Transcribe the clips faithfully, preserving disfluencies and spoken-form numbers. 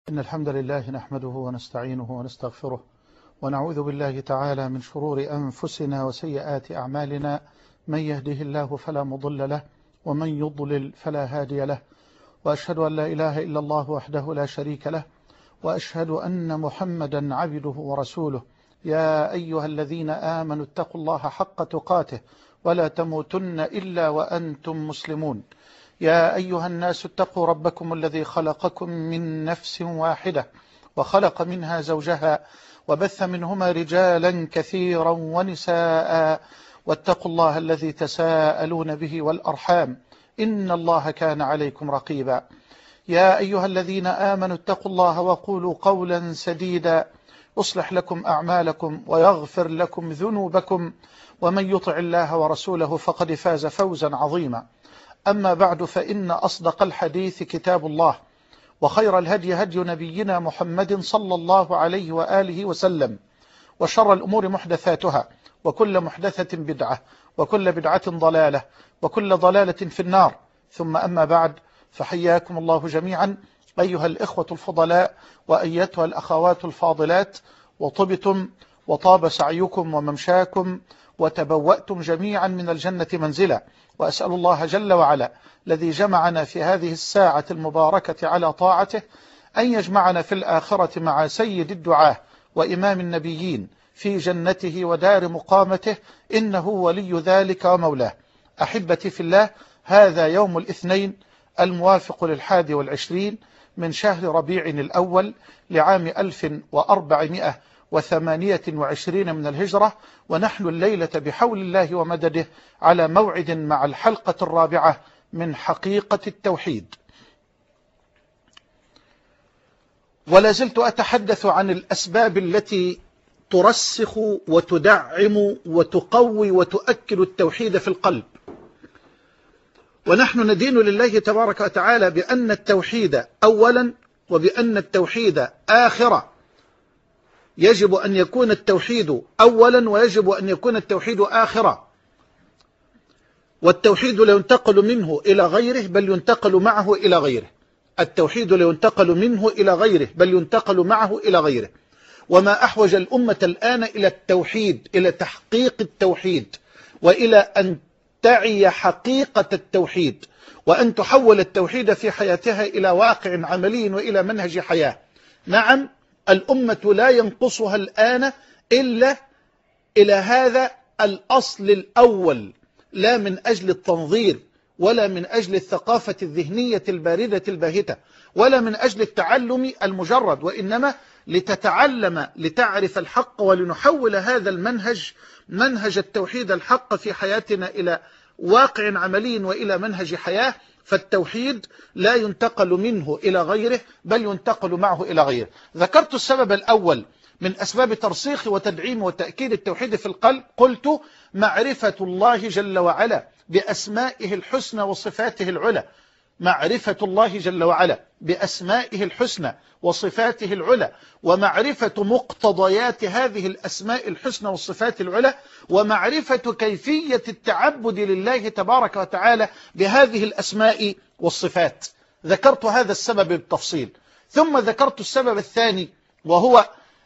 إن الحمد لله نحمده ونستعينه ونستغفره ونعوذ بالله تعالى من شرور أنفسنا وسيئات أعمالنا. من يهده الله فلا مضل له ومن يضلل فلا هادي له، وأشهد أن لا إله إلا الله وحده لا شريك له، وأشهد أن محمدا عبده ورسوله. يا أيها الذين آمنوا اتقوا الله حق تقاته ولا تموتن إلا وأنتم مسلمون. يا أيها الناس اتقوا ربكم الذي خلقكم من نفس واحدة وخلق منها زوجها وبث منهما رجالا كثيرا ونساء، واتقوا الله الذي تساءلون به والأرحام إن الله كان عليكم رقيبا. يا أيها الذين آمنوا اتقوا الله وقولوا قولا سديدا يصلح لكم أعمالكم ويغفر لكم ذنوبكم، ومن يطع الله ورسوله فقد فاز فوزا عظيما. أما بعد، فإن أصدق الحديث كتاب الله، وخير الهدي هدي نبينا محمد صلى الله عليه وآله وسلم، وشر الأمور محدثاتها، وكل محدثة بدعة، وكل بدعة ضلالة، وكل ضلالة في النار. ثم أما بعد، فحياكم الله جميعا أيها الإخوة الفضلاء وأيتها الأخوات الفاضلات، وطبتم وطاب سعيكم وممشاكم وتبوأتم جميعا من الجنة منزلا. وأسأل الله جل وعلا الذي جمعنا في هذه الساعة المباركة على طاعته أن يجمعنا في الآخرة مع سيد الدعاة وإمام النبيين في جنته ودار مقامته، إنه ولي ذلك ومولاه. أحبتي في الله، هذا يوم الاثنين الموافق للحادي والعشرين من شهر ربيع الأول لعام ألف وأربعمائة وثمانية وعشرين من الهجرة، ونحن الليلة بحول الله ومدده على موعد مع الحلقة الرابعة من حقيقة التوحيد. ولا زلت أتحدث عن الأسباب التي ترسخ وتدعم وتقوي وتؤكد التوحيد في القلب. ونحن ندين لله تبارك وتعالى بأن التوحيد أولا، وبأن التوحيد آخرة. يجب أن يكون التوحيد أولا، ويجب أن يكون التوحيد آخرة. والتوحيد لا ينتقل منه إلى غيره بل ينتقل معه إلى غيره. التوحيد لا ينتقل منه إلى غيره بل ينتقل معه إلى غيره. وما أحوج الأمة الآن إلى التوحيد، إلى تحقيق التوحيد، وإلى أن تعي حقيقة التوحيد، وأن تحول التوحيد في حياتها إلى واقع عملي وإلى منهج حياة. نعم، الأمة لا ينقصها الآن إلا إلى هذا الأصل الأول، لا من أجل التنظير، ولا من أجل الثقافة الذهنية الباردة الباهتة، ولا من أجل التعلم المجرد، وإنما لتتعلم لتعرف الحق، ولنحول هذا المنهج منهج التوحيد الحق في حياتنا إلى واقع عملي وإلى منهج حياة. فالتوحيد لا ينتقل منه إلى غيره بل ينتقل معه إلى غيره. ذكرت السبب الأول من أسباب ترسيخ وتدعيم وتأكيد التوحيد في القلب، قلت معرفة الله جل وعلا بأسمائه الحسنى وصفاته العلى. معرفة الله جل وعلا بأسمائه الحسنى وصفاته العلى، ومعرفة مقتضيات هذه الأسماء الحسنى والصفات العلى، ومعرفة كيفية التعبد لله تبارك وتعالى بهذه الأسماء والصفات. ذكرت هذا السبب بالتفصيل. ثم ذكرت السبب الثاني، وهو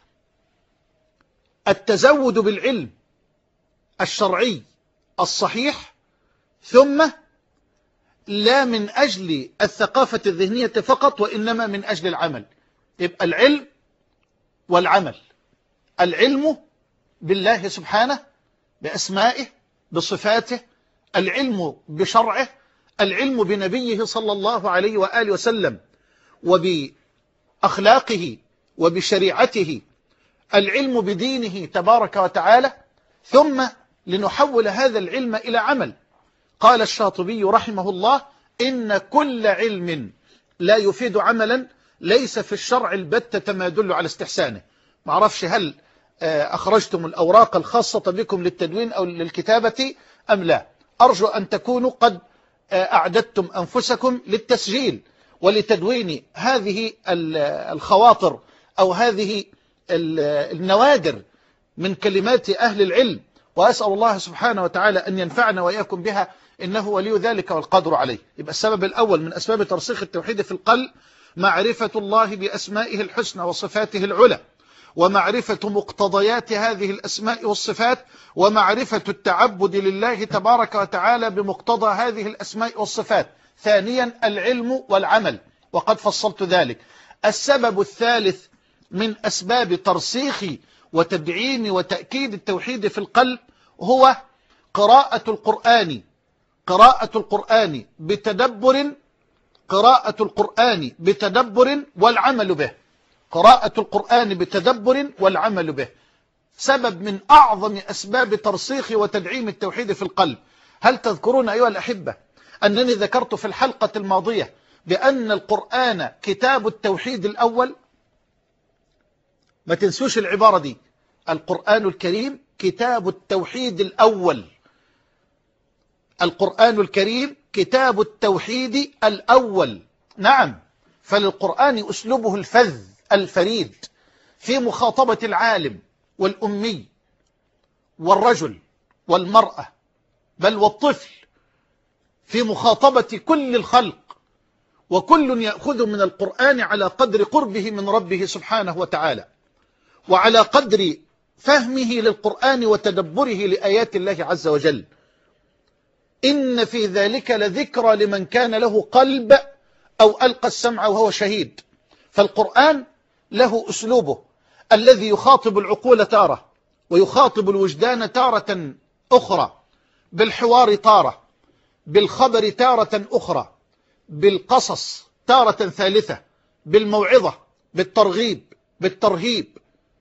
التزود بالعلم الشرعي الصحيح، ثم لا من أجل الثقافة الذهنية فقط، وإنما من أجل العمل. يبقى العلم والعمل. العلم بالله سبحانه بأسمائه بصفاته، العلم بشرعه، العلم بنبيه صلى الله عليه وآله وسلم وبأخلاقه وبشريعته، العلم بدينه تبارك وتعالى، ثم لنحول هذا العلم إلى عمل. قال الشاطبي رحمه الله: إن كل علم لا يفيد عملا ليس في الشرع البتة ما يدل على استحسانه. ما أعرفش هل أخرجتم الأوراق الخاصة بكم للتدوين أو للكتابة أم لا. أرجو أن تكونوا قد أعددتم أنفسكم للتسجيل ولتدوين هذه الخواطر أو هذه النوادر من كلمات أهل العلم، وأسأل الله سبحانه وتعالى أن ينفعنا وإياكم بها، إنه ولي ذلك والقادر عليه. يبقى السبب الأول من أسباب ترسيخ التوحيد في القلب معرفة الله بأسمائه الحسنى وصفاته العلى، ومعرفة مقتضيات هذه الأسماء والصفات، ومعرفة التعبد لله تبارك وتعالى بمقتضى هذه الأسماء والصفات. ثانيا العلم والعمل، وقد فصلت ذلك. السبب الثالث من أسباب ترسيخ وتدعيم وتأكيد التوحيد في القلب هو قراءة القرآن قراءة القرآن بتدبر قراءة القرآن بتدبر والعمل به قراءة القرآن بتدبر والعمل به سبب من أعظم أسباب ترسيخ وتدعيم التوحيد في القلب. هل تذكرون أيها الأحبة أنني ذكرت في الحلقة الماضية بأن القرآن كتاب التوحيد الأول؟ ما تنسوش العبارة دي، القرآن الكريم كتاب التوحيد الأول. القرآن الكريم كتاب التوحيد الأول. نعم، فللقرآن أسلوبه الفذ الفريد في مخاطبة العالم والأمي والرجل والمرأة بل والطفل، في مخاطبة كل الخلق، وكل يأخذ من القرآن على قدر قربه من ربه سبحانه وتعالى، وعلى قدر فهمه للقرآن وتدبره لآيات الله عز وجل. إن في ذلك لذكرى لمن كان له قلب أو ألقى السمع وهو شهيد. فالقرآن له أسلوبه الذي يخاطب العقول تارة، ويخاطب الوجدان تارة أخرى، بالحوار تارة، بالخبر تارة أخرى، بالقصص تارة ثالثة، بالموعظة، بالترغيب، بالترهيب.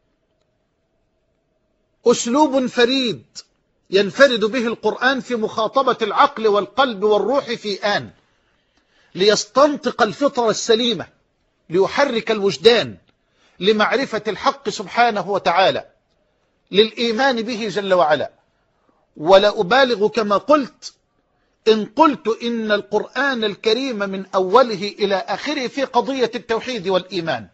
أسلوب فريد ينفرد به القرآن في مخاطبة العقل والقلب والروح في آن، ليستنطق الفطرة السليمة، ليحرك الوجدان لمعرفة الحق سبحانه وتعالى، للإيمان به جل وعلا. ولا أبالغ كما قلت إن قلت إن القرآن الكريم من أوله إلى آخره في قضية التوحيد والإيمان.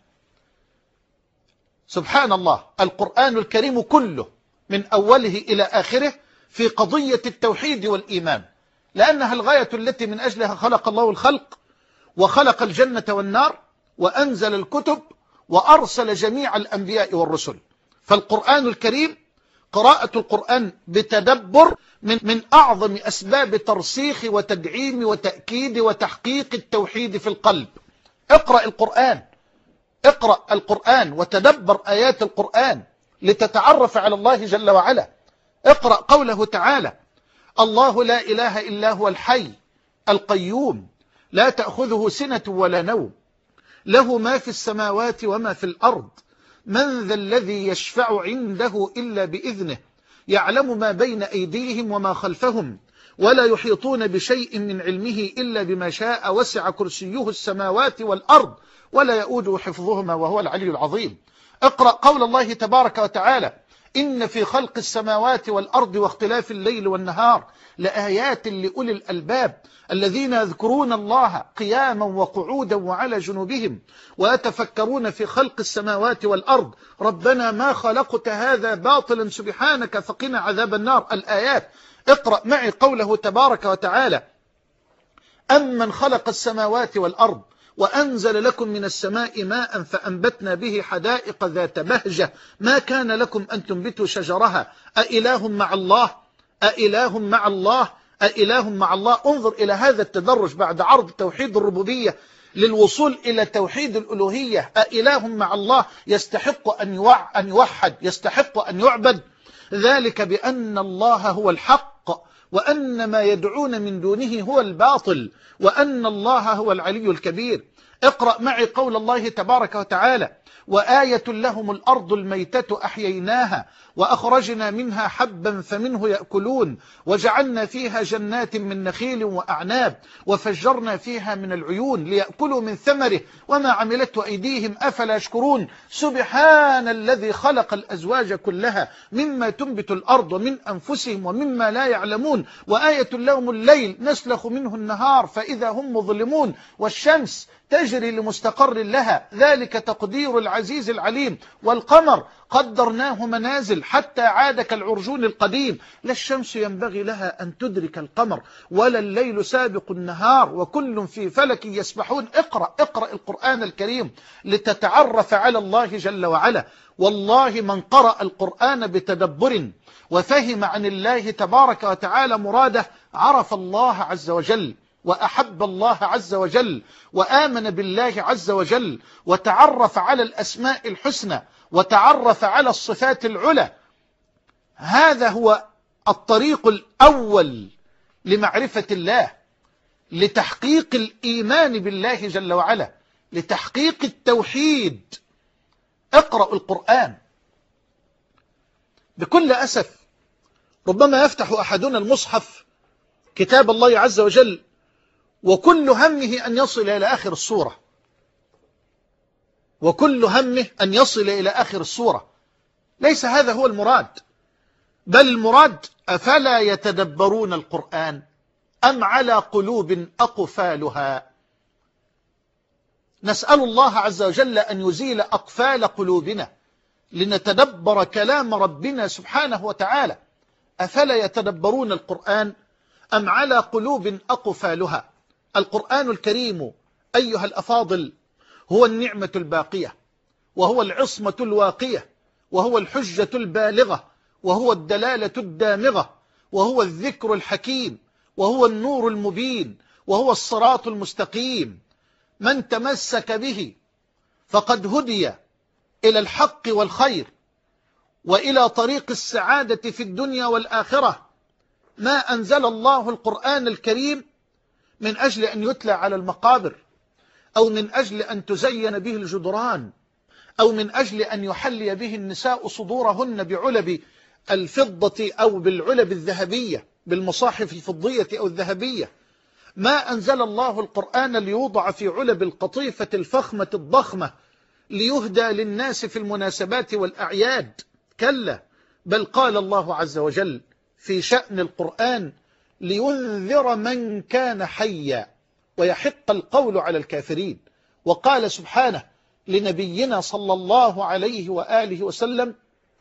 سبحان الله، القرآن الكريم كله من أوله إلى آخره في قضية التوحيد والإيمان، لأنها الغاية التي من أجلها خلق الله الخلق، وخلق الجنة والنار، وأنزل الكتب، وأرسل جميع الأنبياء والرسل. فالقرآن الكريم قراءة القرآن بتدبر من, من أعظم أسباب ترسيخ وتدعيم وتأكيد وتحقيق التوحيد في القلب. اقرأ القرآن اقرأ القرآن وتدبر آيات القرآن لتتعرف على الله جل وعلا. اقرأ قوله تعالى: الله لا إله إلا هو الحي القيوم لا تأخذه سنة ولا نوم له ما في السماوات وما في الأرض من ذا الذي يشفع عنده إلا بإذنه يعلم ما بين أيديهم وما خلفهم ولا يحيطون بشيء من علمه إلا بما شاء وسع كرسيه السماوات والأرض ولا يؤوده حفظهما وهو العلي العظيم. اقرأ قول الله تبارك وتعالى: إن في خلق السماوات والأرض واختلاف الليل والنهار لآيات لأولي الألباب الذين يذكرون الله قياما وقعودا وعلى جنوبهم ويتفكرون في خلق السماوات والأرض ربنا ما خلقت هذا باطلا سبحانك فقنا عذاب النار. الآيات. اقرأ معي قوله تبارك وتعالى: أمن خلق السماوات والأرض وأنزل لكم من السماء ماء فأنبتنا به حدائق ذات بهجة ما كان لكم أن تنبتوا شجرها أإله مع الله أإله مع الله أإله مع الله. انظر إلى هذا التدرج بعد عرض توحيد الربوبية للوصول إلى توحيد الألوهية. أإله مع الله يستحق أن يوحد، يستحق أن يعبد. ذلك بأن الله هو الحق وأن ما يدعون من دونه هو الباطل وأن الله هو العلي الكبير. اقرأ معي قول الله تبارك وتعالى: وآية لهم الأرض الميتة أحييناها وأخرجنا منها حبا فمنه يأكلون وجعلنا فيها جنات من نخيل وأعناب وفجرنا فيها من العيون ليأكلوا من ثمره وما عملته أيديهم أفلا يشكرون. سبحان الذي خلق الأزواج كلها مما تنبت الأرض ومن أنفسهم ومما لا يعلمون وآية لهم الليل نسلخ منه النهار فإذا هم مظلمون والشمس تجري لمستقر لها، ذلك تقدير العزيز العليم. والقمر قدرناه منازل حتى عاد كالعرجون القديم. لا الشمس ينبغي لها أن تدرك القمر ولا الليل سابق النهار، وكل في فلك يسبحون. اقرأ اقرأ القرآن الكريم لتتعرف على الله جل وعلا. والله من قرأ القرآن بتدبر وفهم عن الله تبارك وتعالى مراده عرف الله عز وجل، وأحب الله عز وجل، وآمن بالله عز وجل، وتعرف على الأسماء الحسنى، وتعرف على الصفات العلى. هذا هو الطريق الأول لمعرفة الله، لتحقيق الإيمان بالله جل وعلا، لتحقيق التوحيد. اقرأ القرآن. بكل أسف ربما يفتح أحدنا المصحف كتاب الله عز وجل وكل همه أن يصل إلى آخر السورة، وكل همه أن يصل إلى آخر السورة. ليس هذا هو المراد، بل المراد أفلا يتدبرون القرآن أم على قلوب أقفالها. نسأل الله عز وجل أن يزيل أقفال قلوبنا لنتدبر كلام ربنا سبحانه وتعالى. أفلا يتدبرون القرآن أم على قلوب أقفالها. القرآن الكريم أيها الأفاضل هو النعمة الباقية، وهو العصمة الواقية، وهو الحجة البالغة، وهو الدلالة الدامغة، وهو الذكر الحكيم، وهو النور المبين، وهو الصراط المستقيم. من تمسك به فقد هدي إلى الحق والخير وإلى طريق السعادة في الدنيا والآخرة. ما أنزل الله القرآن الكريم من أجل أن يتلى على المقابر، أو من أجل أن تزين به الجدران، أو من أجل أن يحلي به النساء صدورهن بعلب الفضة أو بالعلب الذهبية، بالمصاحف الفضية أو الذهبية. ما أنزل الله القرآن ليوضع في علب القطيفة الفخمة الضخمة ليهدى للناس في المناسبات والأعياد. كلا، بل قال الله عز وجل في شأن القرآن لينذر من كان حيا ويحق القول على الكافرين. وقال سبحانه لنبينا صلى الله عليه وآله وسلم: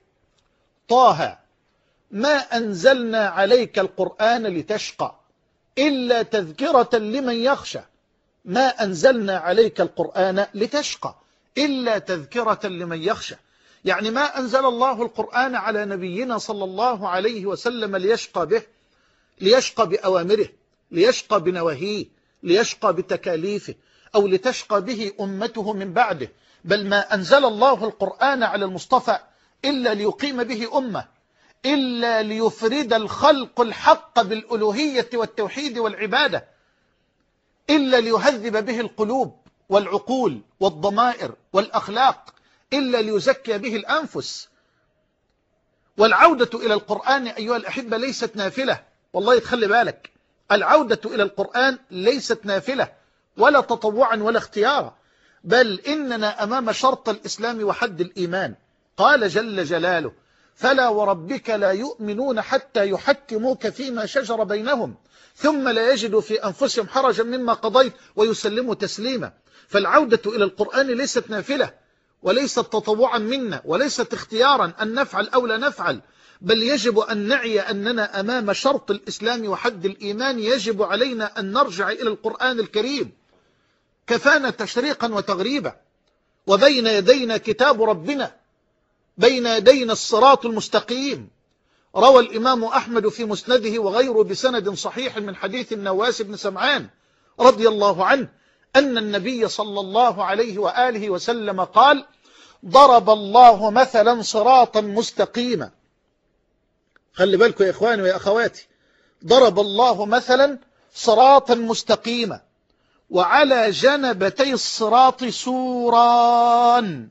طه ما أنزلنا عليك القرآن لتشقى إلا تذكرة لمن يخشى. ما أنزلنا عليك القرآن لتشقى إلا تذكرة لمن يخشى. يعني ما أنزل الله القرآن على نبينا صلى الله عليه وسلم ليشقى به، ليشقى بأوامره، ليشقى بنواهيه، ليشقى بتكاليفه، أو لتشقى به أمته من بعده. بل ما أنزل الله القرآن على المصطفى إلا ليقيم به أمة، إلا ليفرد الخلق الحق بالألوهية والتوحيد والعبادة، إلا ليهذب به القلوب والعقول والضمائر والأخلاق، إلا ليزكي به الأنفس. والعودة إلى القرآن أيها الأحبة ليست نافلة. والله تخلي بالك، العودة إلى القرآن ليست نافلة ولا تطوعا ولا اختيارا، بل إننا أمام شرط الإسلام وحد الإيمان. قال جل جلاله: فلا وربك لا يؤمنون حتى يحكموك فيما شجر بينهم ثم لا يجدوا في أنفسهم حرجا مما قضيت ويسلموا تسليما. فالعودة إلى القرآن ليست نافلة وليست تطوعا منا وليست اختيارا أن نفعل أو لا نفعل، بل يجب أن نعي أننا أمام شرط الإسلام وحد الإيمان. يجب علينا أن نرجع إلى القرآن الكريم. كفانا تشريقا وتغريبا، وبين يدينا كتاب ربنا، بين يدينا الصراط المستقيم. روى الإمام أحمد في مسنده وغيره بسند صحيح من حديث النواس بن سمعان رضي الله عنه أن النبي صلى الله عليه وآله وسلم قال: ضرب الله مثلا صراطا مستقيما. خلي بالكم يا إخواني ويا أخواتي، ضرب الله مثلا صراطا مستقيما وعلى جنبتي الصراط سوران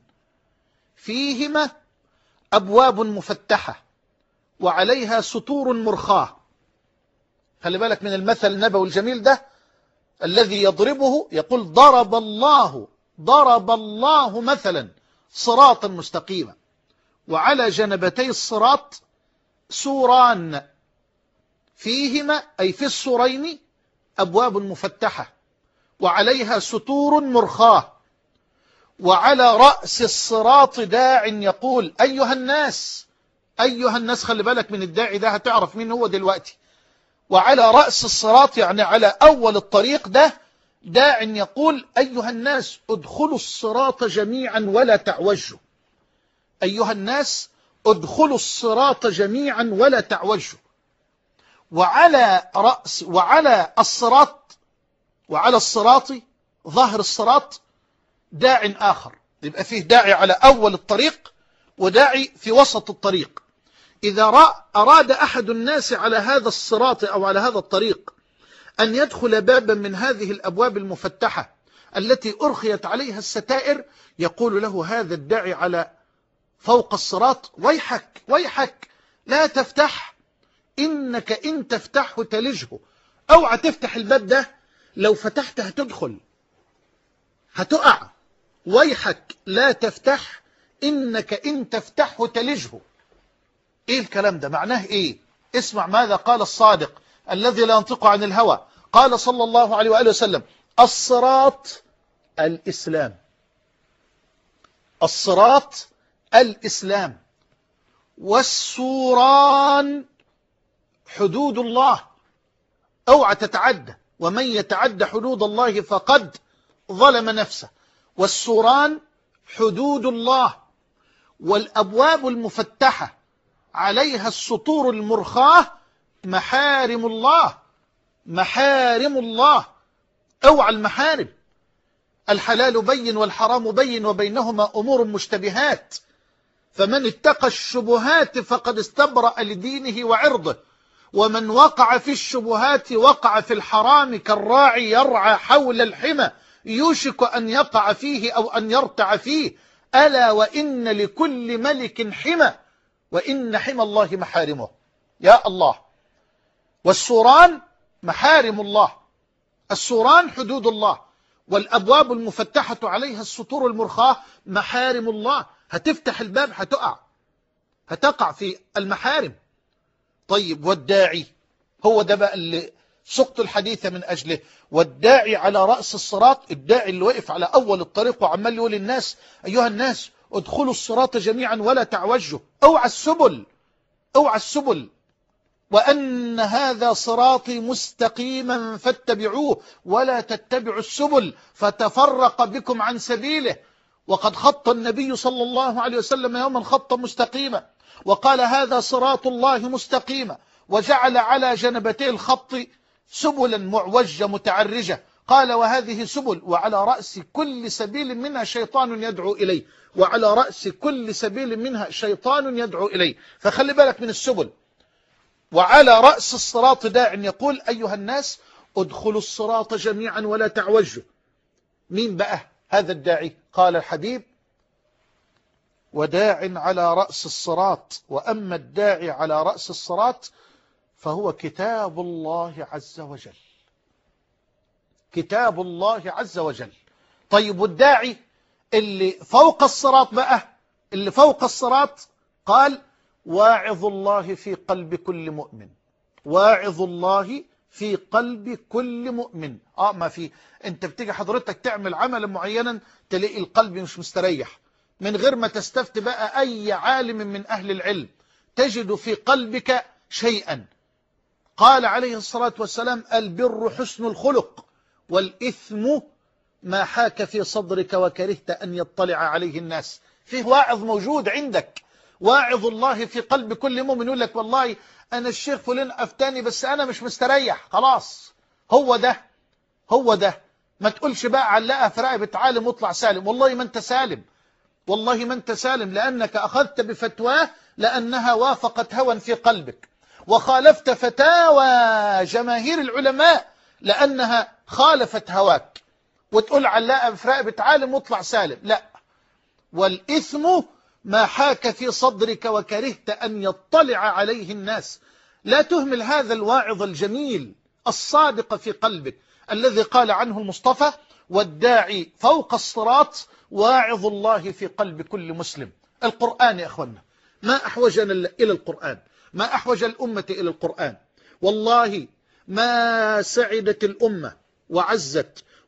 فيهما أبواب مفتحة وعليها سطور مرخاة. خلي بالك من المثل النبوي الجميل ده الذي يضربه، يقول: ضرب الله ضرب الله مثلا صراطا مستقيما وعلى جنبتي الصراط سوران فيهما، أي في السورين، أبواب مفتحة وعليها ستور مرخاة، وعلى رأس الصراط داع يقول أيها الناس، أيها الناس، خلي بالك من الداعي ده، هتعرف مين هو دلوقتي. وعلى رأس الصراط يعني على أول الطريق ده داع يقول أيها الناس ادخلوا الصراط جميعا ولا تعوجوا. أيها الناس ادخلوا الصراط جميعا ولا تعوجوا. وعلى رأس وعلى الصراط وعلى الصراط ظهر الصراط داع آخر، يبقى فيه داعي على أول الطريق وداعي في وسط الطريق. إذا أراد أحد الناس على هذا الصراط أو على هذا الطريق أن يدخل بابا من هذه الأبواب المفتحة التي أرخيت عليها الستائر، يقول له هذا الداعي على فوق الصراط ويحك ويحك لا تفتح، إنك إن تفتحه تلجه. أوعى تفتح الباب ده، لو فتحته هتدخل هتقع. ويحك لا تفتح، إنك إن تفتحه تلجه. إيه الكلام ده؟ معناه إيه؟ اسمع ماذا قال الصادق الذي لا ينطق عن الهوى. قال صلى الله عليه وآله وسلم الصراط الإسلام. الصراط الإسلام، والسوران حدود الله، اوعى تتعدى، ومن يتعدى حدود الله فقد ظلم نفسه. والسوران حدود الله، والأبواب المفتحة عليها السطور المرخاة محارم الله. محارم الله، اوعى المحارم. الحلال بين والحرام بين وبينهما أمور مشتبهات، فمن اتقى الشبهات فقد استبرأ لدينه وعرضه، ومن وقع في الشبهات وقع في الحرام كالراعي يرعى حول الحمى يوشك أن يقع فيه أو أن يرتع فيه. ألا وإن لكل ملك حمى وإن حمى الله محارمه. يا الله. والسوران محارم الله، السوران حدود الله، والأبواب المفتحة عليها السطور المرخاة محارم الله. هتفتح الباب هتقع، هتقع في المحارم. طيب والداعي، هو ده بقى اللي سقط الحديث من أجله. والداعي على رأس الصراط، الداعي اللي وقف على أول الطريق وعمال يقول للناس أيها الناس ادخلوا الصراط جميعا ولا تعوجوا. اوعى السبل، اوعى السبل. وأن هذا صراطي مستقيما فاتبعوه ولا تتبعوا السبل فتفرق بكم عن سبيله. وقد خط النبي صلى الله عليه وسلم يوما خطا مستقيما وقال هذا صراط الله مستقيما، وجعل على جنبتي الخط سبلا معوجة متعرجة، قال وهذه سبل، وعلى رأس كل سبيل منها شيطان يدعو إليه، وعلى رأس كل سبيل منها شيطان يدعو إليه. فخلي بالك من السبل. وعلى رأس الصراط داع يقول أيها الناس ادخلوا الصراط جميعا ولا تعوجوا. مين بقى هذا الداعي؟ قال الحبيب وداع على رأس الصراط، وأما الداعي على رأس الصراط فهو كتاب الله عز وجل. كتاب الله عز وجل. طيب والداعي اللي فوق الصراط بقى، اللي فوق الصراط قال واعظ الله في قلب كل مؤمن. واعظ الله في قلب كل مؤمن. اه ما في، انت بتيجي حضرتك تعمل عملا معينا تلاقي القلب مش مستريح، من غير ما تستفت بقى اي عالم من اهل العلم، تجد في قلبك شيئا. قال عليه الصلاة والسلام البر حسن الخلق، والإثم ما حاك في صدرك وكرهت أن يطلع عليه الناس. فيه واعظ موجود عندك، واعظ الله في قلب كل مؤمن. يقول لك والله أنا الشيخ فلان أفتاني بس أنا مش مستريح. خلاص، هو ده هو ده. ما تقولش بقى علقها في رقبة عالم واطلع سالم. والله ما أنت سالم، والله ما أنت سالم، لأنك أخذت بفتواه لأنها وافقت هوى في قلبك، وخالفت فتاوى جماهير العلماء لأنها خالفت هواك، وتقول علقها في رقبة عالم واطلع سالم. لا. والإثم ما حاك في صدرك وكرهت أن يطلع عليه الناس. لا تهمل هذا الواعظ الجميل الصادق في قلبك الذي قال عنه المصطفى والداعي فوق الصراط واعظ الله في قلب كل مسلم. القرآن يا أخوانا، ما أحوجنا إلى القرآن، ما أحوج الأمة إلى القرآن. والله ما سعدت الأمة وعزت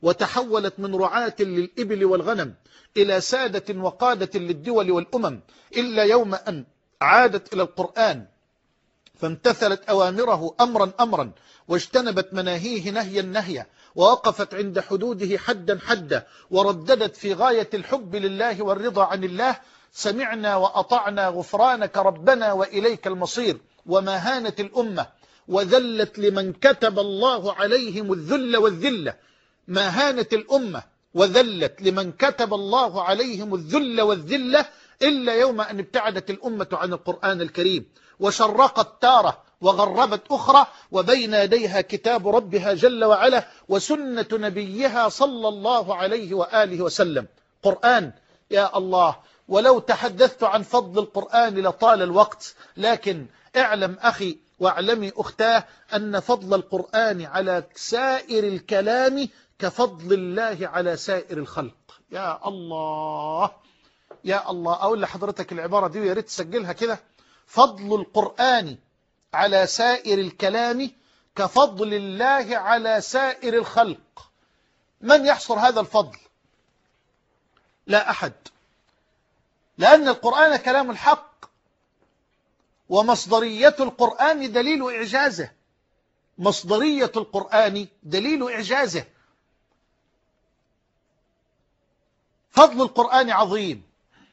وتحولت من رعاة للإبل والغنم إلى سادة وقادة للدول والأمم، إلا يوم أن عادت إلى القرآن فامتثلت أوامره أمرا أمرا، واجتنبت مناهيه نهيا نهيا، ووقفت عند حدوده حدا حدا، ورددت في غاية الحب لله والرضا عن الله: سمعنا وأطعنا غفرانك ربنا وإليك المصير. وما هانت الأمة وذلت لمن كتب الله عليهم الذل والذلة، ما هانت الأمة وذلت لمن كتب الله عليهم الذل والذلة إلا يوم أن ابتعدت الأمة عن القرآن الكريم، وشرقت تارة وغربت أخرى، وبين يديها كتاب ربها جل وعلا وسنة نبيها صلى الله عليه وآله وسلم. قرآن، يا الله، ولو تحدثت عن فضل القرآن لطال الوقت، لكن اعلم أخي واعلمي أختاه أن فضل القرآن على سائر الكلام كفضل الله على سائر الخلق. يا الله يا الله، أقول لحضرتك العبارة دي ويا ريت تسجلها كده: فضل القرآن على سائر الكلام كفضل الله على سائر الخلق. من يحصر هذا الفضل؟ لا أحد، لأن القرآن كلام الحق، ومصدرية القرآن دليل إعجازه. مصدرية القرآن دليل إعجازه. فضل القرآن عظيم.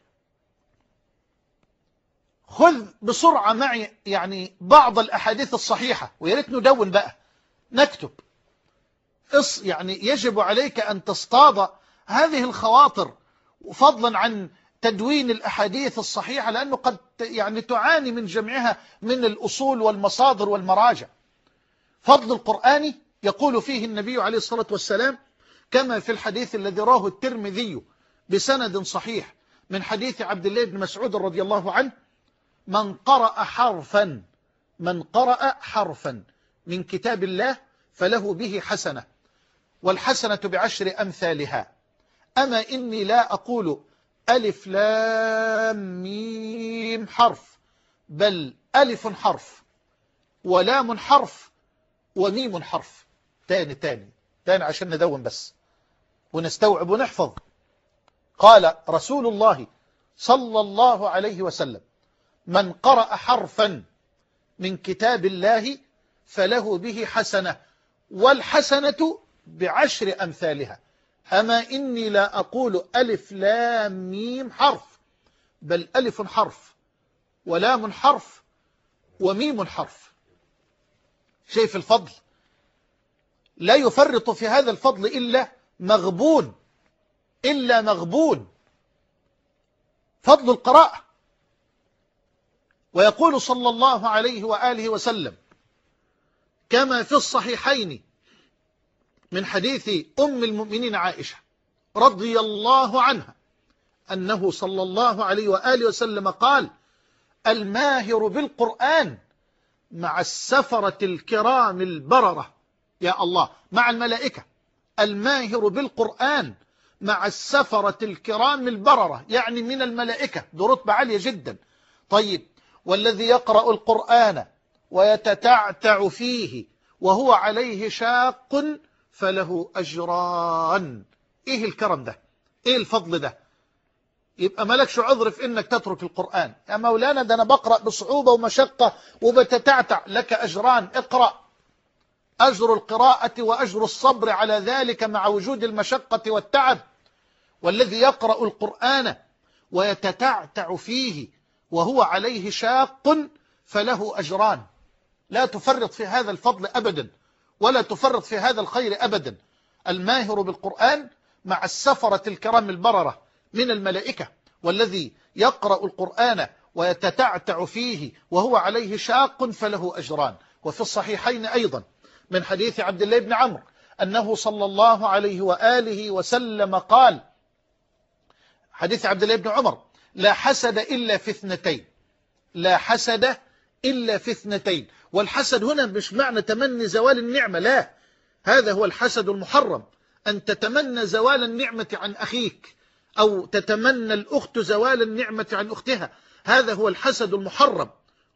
خذ بسرعة معي يعني بعض الأحاديث الصحيحة، ويا ريت ندون بقى نكتب. إص يعني يجب عليك أن تصطاد هذه الخواطر، فضلا عن تدوين الأحاديث الصحيحة، لأنه قد يعني تعاني من جمعها من الأصول والمصادر والمراجع. فضل القرآن يقول فيه النبي عليه الصلاة والسلام كما في الحديث الذي راه الترمذي بسند صحيح من حديث عبد الله بن مسعود رضي الله عنه: من قرأ حرفا من قرأ حرفا من كتاب الله فله به حسنة، والحسنة بعشر أمثالها. أما إني لا أقول ألف لام ميم حرف، بل ألف حرف ولام حرف وميم حرف. تاني تاني تاني عشان ندون بس ونستوعب ونحفظ. قال رسول الله صلى الله عليه وسلم: من قرأ حرفا من كتاب الله فله به حسنة، والحسنة بعشر أمثالها. أما إني لا أقول ألف لام ميم حرف، بل ألف حرف ولام حرف وميم حرف. شايف الفضل؟ لا يفرط في هذا الفضل إلا مغبون، إلا مغبون. فضل القراءة. ويقول صلى الله عليه وآله وسلم كما في الصحيحين من حديث أم المؤمنين عائشة رضي الله عنها أنه صلى الله عليه وآله وسلم قال: الماهر بالقرآن مع السفرة الكرام البررة. يا الله، مع الملائكة. الماهر بالقرآن مع السفرة الكرام البررة، يعني من الملائكة، دي رتبة عالية جدا. طيب، والذي يقرأ القرآن ويتتعتع فيه وهو عليه شاق فله أجران. إيه الكرم ده؟ إيه الفضل ده؟ يبقى مالكش عذر في إنك تترك القرآن. يا مولانا، ده أنا بقرأ بصعوبة ومشقة وبتتعتع. لك أجران، اقرأ. أجر القراءة وأجر الصبر على ذلك مع وجود المشقة والتعب. والذي يقرأ القرآن ويتتعتع فيه وهو عليه شاق فله أجران. لا تفرط في هذا الفضل أبدا، ولا تفرط في هذا الخير أبدا. الماهر بالقرآن مع السفرة الكرام البررة من الملائكة، والذي يقرأ القرآن ويتتعتع فيه وهو عليه شاق فله أجران. وفي الصحيحين أيضا من حديث عبد الله بن عمرو أنه صلى الله عليه وآله وسلم قال، حديث عبد الله بن عمر: لا حسد إلا في اثنتين. لا حسد إلا في اثنتين. والحسد هنا مش معنى تمني زوال النعمة، لا، هذا هو الحسد المحرم، أن تتمنى زوال النعمة عن أخيك، أو تتمنى الأخت زوال النعمة عن أختها. هذا هو الحسد المحرم.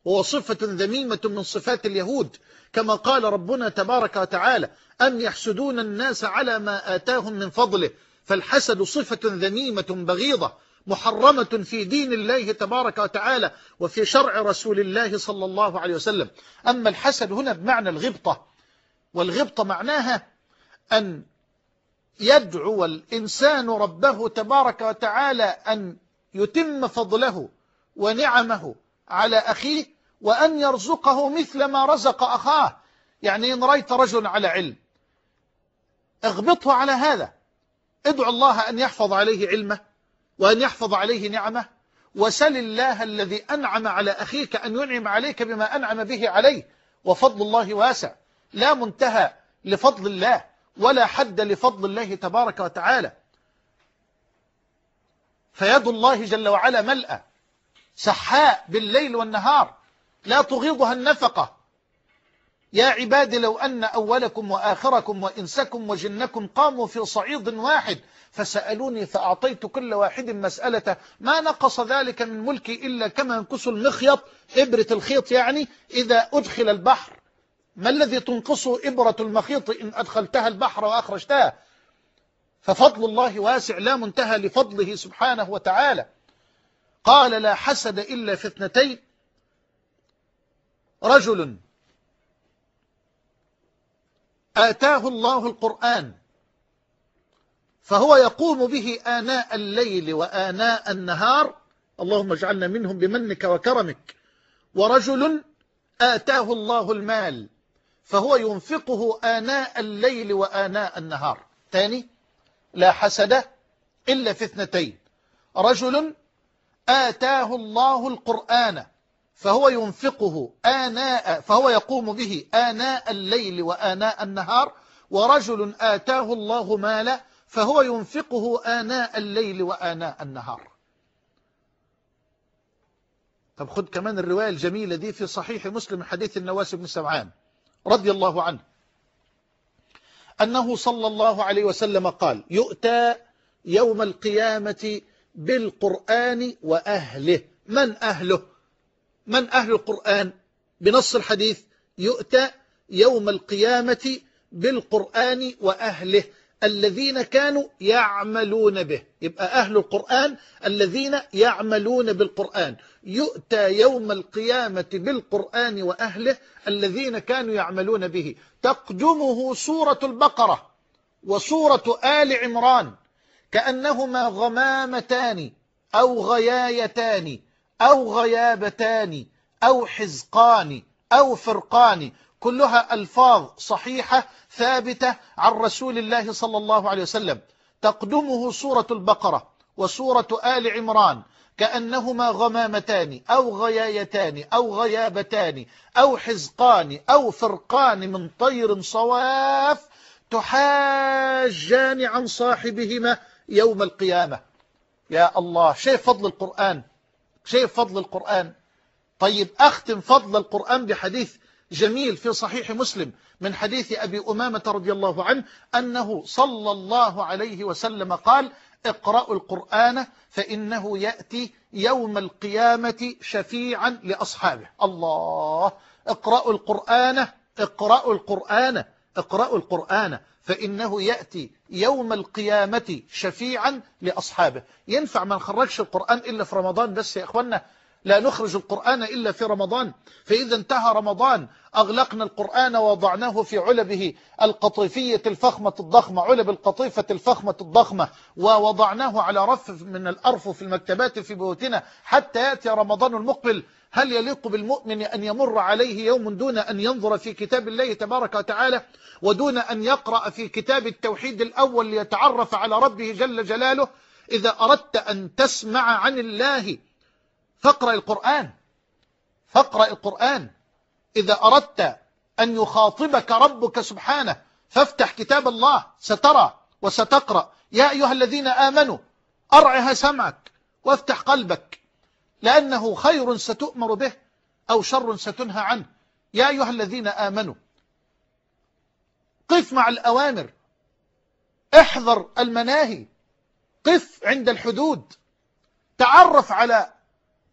وهو صفة ذميمة من صفات اليهود، كما قال ربنا تبارك وتعالى: أم يحسدون الناس على ما آتاهم من فضله. فالحسد صفة ذميمة بغيضة محرمة في دين الله تبارك وتعالى وفي شرع رسول الله صلى الله عليه وسلم. أما الحسد هنا بمعنى الغبطة، والغبطة معناها أن يدعو الإنسان ربه تبارك وتعالى أن يتم فضله ونعمه على أخيه، وأن يرزقه مثل ما رزق أخاه. يعني إن رأيت رجل على علم اغبطه على هذا، ادعو الله أن يحفظ عليه علمه وأن يحفظ عليه نعمه، وسل الله الذي أنعم على أخيك أن ينعم عليك بما أنعم به عليه. وفضل الله واسع، لا منتهى لفضل الله ولا حد لفضل الله تبارك وتعالى. فيد الله جل وعلا ملأى سحاء بالليل والنهار، لا تغيضها النفقة. يا عباد لو أن أولكم وآخركم وإنسكم وجنكم قاموا في صعيد واحد فسألوني فأعطيت كل واحد مسألة ما نقص ذلك من ملكي إلا كما ينقص المخيط، إبرة الخيط يعني إذا أدخل البحر. ما الذي تنقصه إبرة المخيط إن أدخلتها البحر وأخرجتها؟ ففضل الله واسع، لا منتهى لفضله سبحانه وتعالى. قال: لا حسد إلا في اثنتين: رجل آتاه الله القرآن فهو يقوم به آناء الليل وآناء النهار، اللهم اجعلنا منهم بمنك وكرمك. ورجل آتاه الله المال فهو ينفقه آناء الليل وآناء النهار. ثاني: لا حسد إلا في اثنتين: رجل آتاه الله القرآن فهو ينفقه آناء فهو يقوم به آناء الليل وآناء النهار. ورجل آتاه الله مالا فهو ينفقه آناء الليل وآناء النهار. طب خد كمان الرواية الجميلة دي في صحيح مسلم، حديث النواس بن سمعان رضي الله عنه أنه صلى الله عليه وسلم قال: يؤتى يوم القيامة بالقرآن وأهله. من أهله؟ من أهل القرآن؟ بنص الحديث: يؤتى يوم القيامة بالقرآن وأهله الذين كانوا يعملون به. يبقى أهل القرآن الذين يعملون بالقرآن. يؤتى يوم القيامة بالقرآن وأهله الذين كانوا يعملون به. تقدمه سورة البقرة وسورة آل عمران كأنهما غمامتان أو غيايتان أو غيابتان أو حزقان أو فرقان، كلها ألفاظ صحيحة ثابتة عن رسول الله صلى الله عليه وسلم. تقدمه سورة البقرة وسورة آل عمران كأنهما غمامتان أو غيايتان أو غيابتان أو حزقان أو فرقان من طير صواف تحاجان عن صاحبهما يوم القيامة. يا الله، شايف فضل القرآن؟ شايف فضل القرآن؟ طيب أختم فضل القرآن بحديث جميل في صحيح مسلم من حديث أبي أمامة رضي الله عنه أنه صلى الله عليه وسلم قال: اقرأوا القرآن فإنه يأتي يوم القيامة شفيعا لأصحابه. الله، اقرأوا القرآن اقرأوا القرآن اقرأوا القرآن فإنه يأتي يوم القيامة شفيعا لأصحابه. ينفع ما نخرجش القرآن إلا في رمضان بس يا إخوانا؟ لا نخرج القرآن إلا في رمضان. فإذا انتهى رمضان أغلقنا القرآن ووضعناه في علبه القطيفية الفخمة الضخمة، علب القطيفة الفخمة الضخمة، ووضعناه على رف من الأرفف في المكتبات في بيوتنا حتى يأتي رمضان المقبل. هل يليق بالمؤمن أن يمر عليه يوم دون أن ينظر في كتاب الله تبارك وتعالى ودون أن يقرأ في كتاب التوحيد الأول ليتعرف على ربه جل جلاله؟ إذا أردت أن تسمع عن الله فاقرأ القرآن فاقرأ القرآن. إذا أردت أن يخاطبك ربك سبحانه فافتح كتاب الله، سترى وستقرأ. يا أيها الذين آمنوا أرعها سمعك وافتح قلبك، لأنه خير ستؤمر به أو شر ستنهى عنه. يا أيها الذين آمنوا قف مع الأوامر، احذر المناهي، قف عند الحدود، تعرف على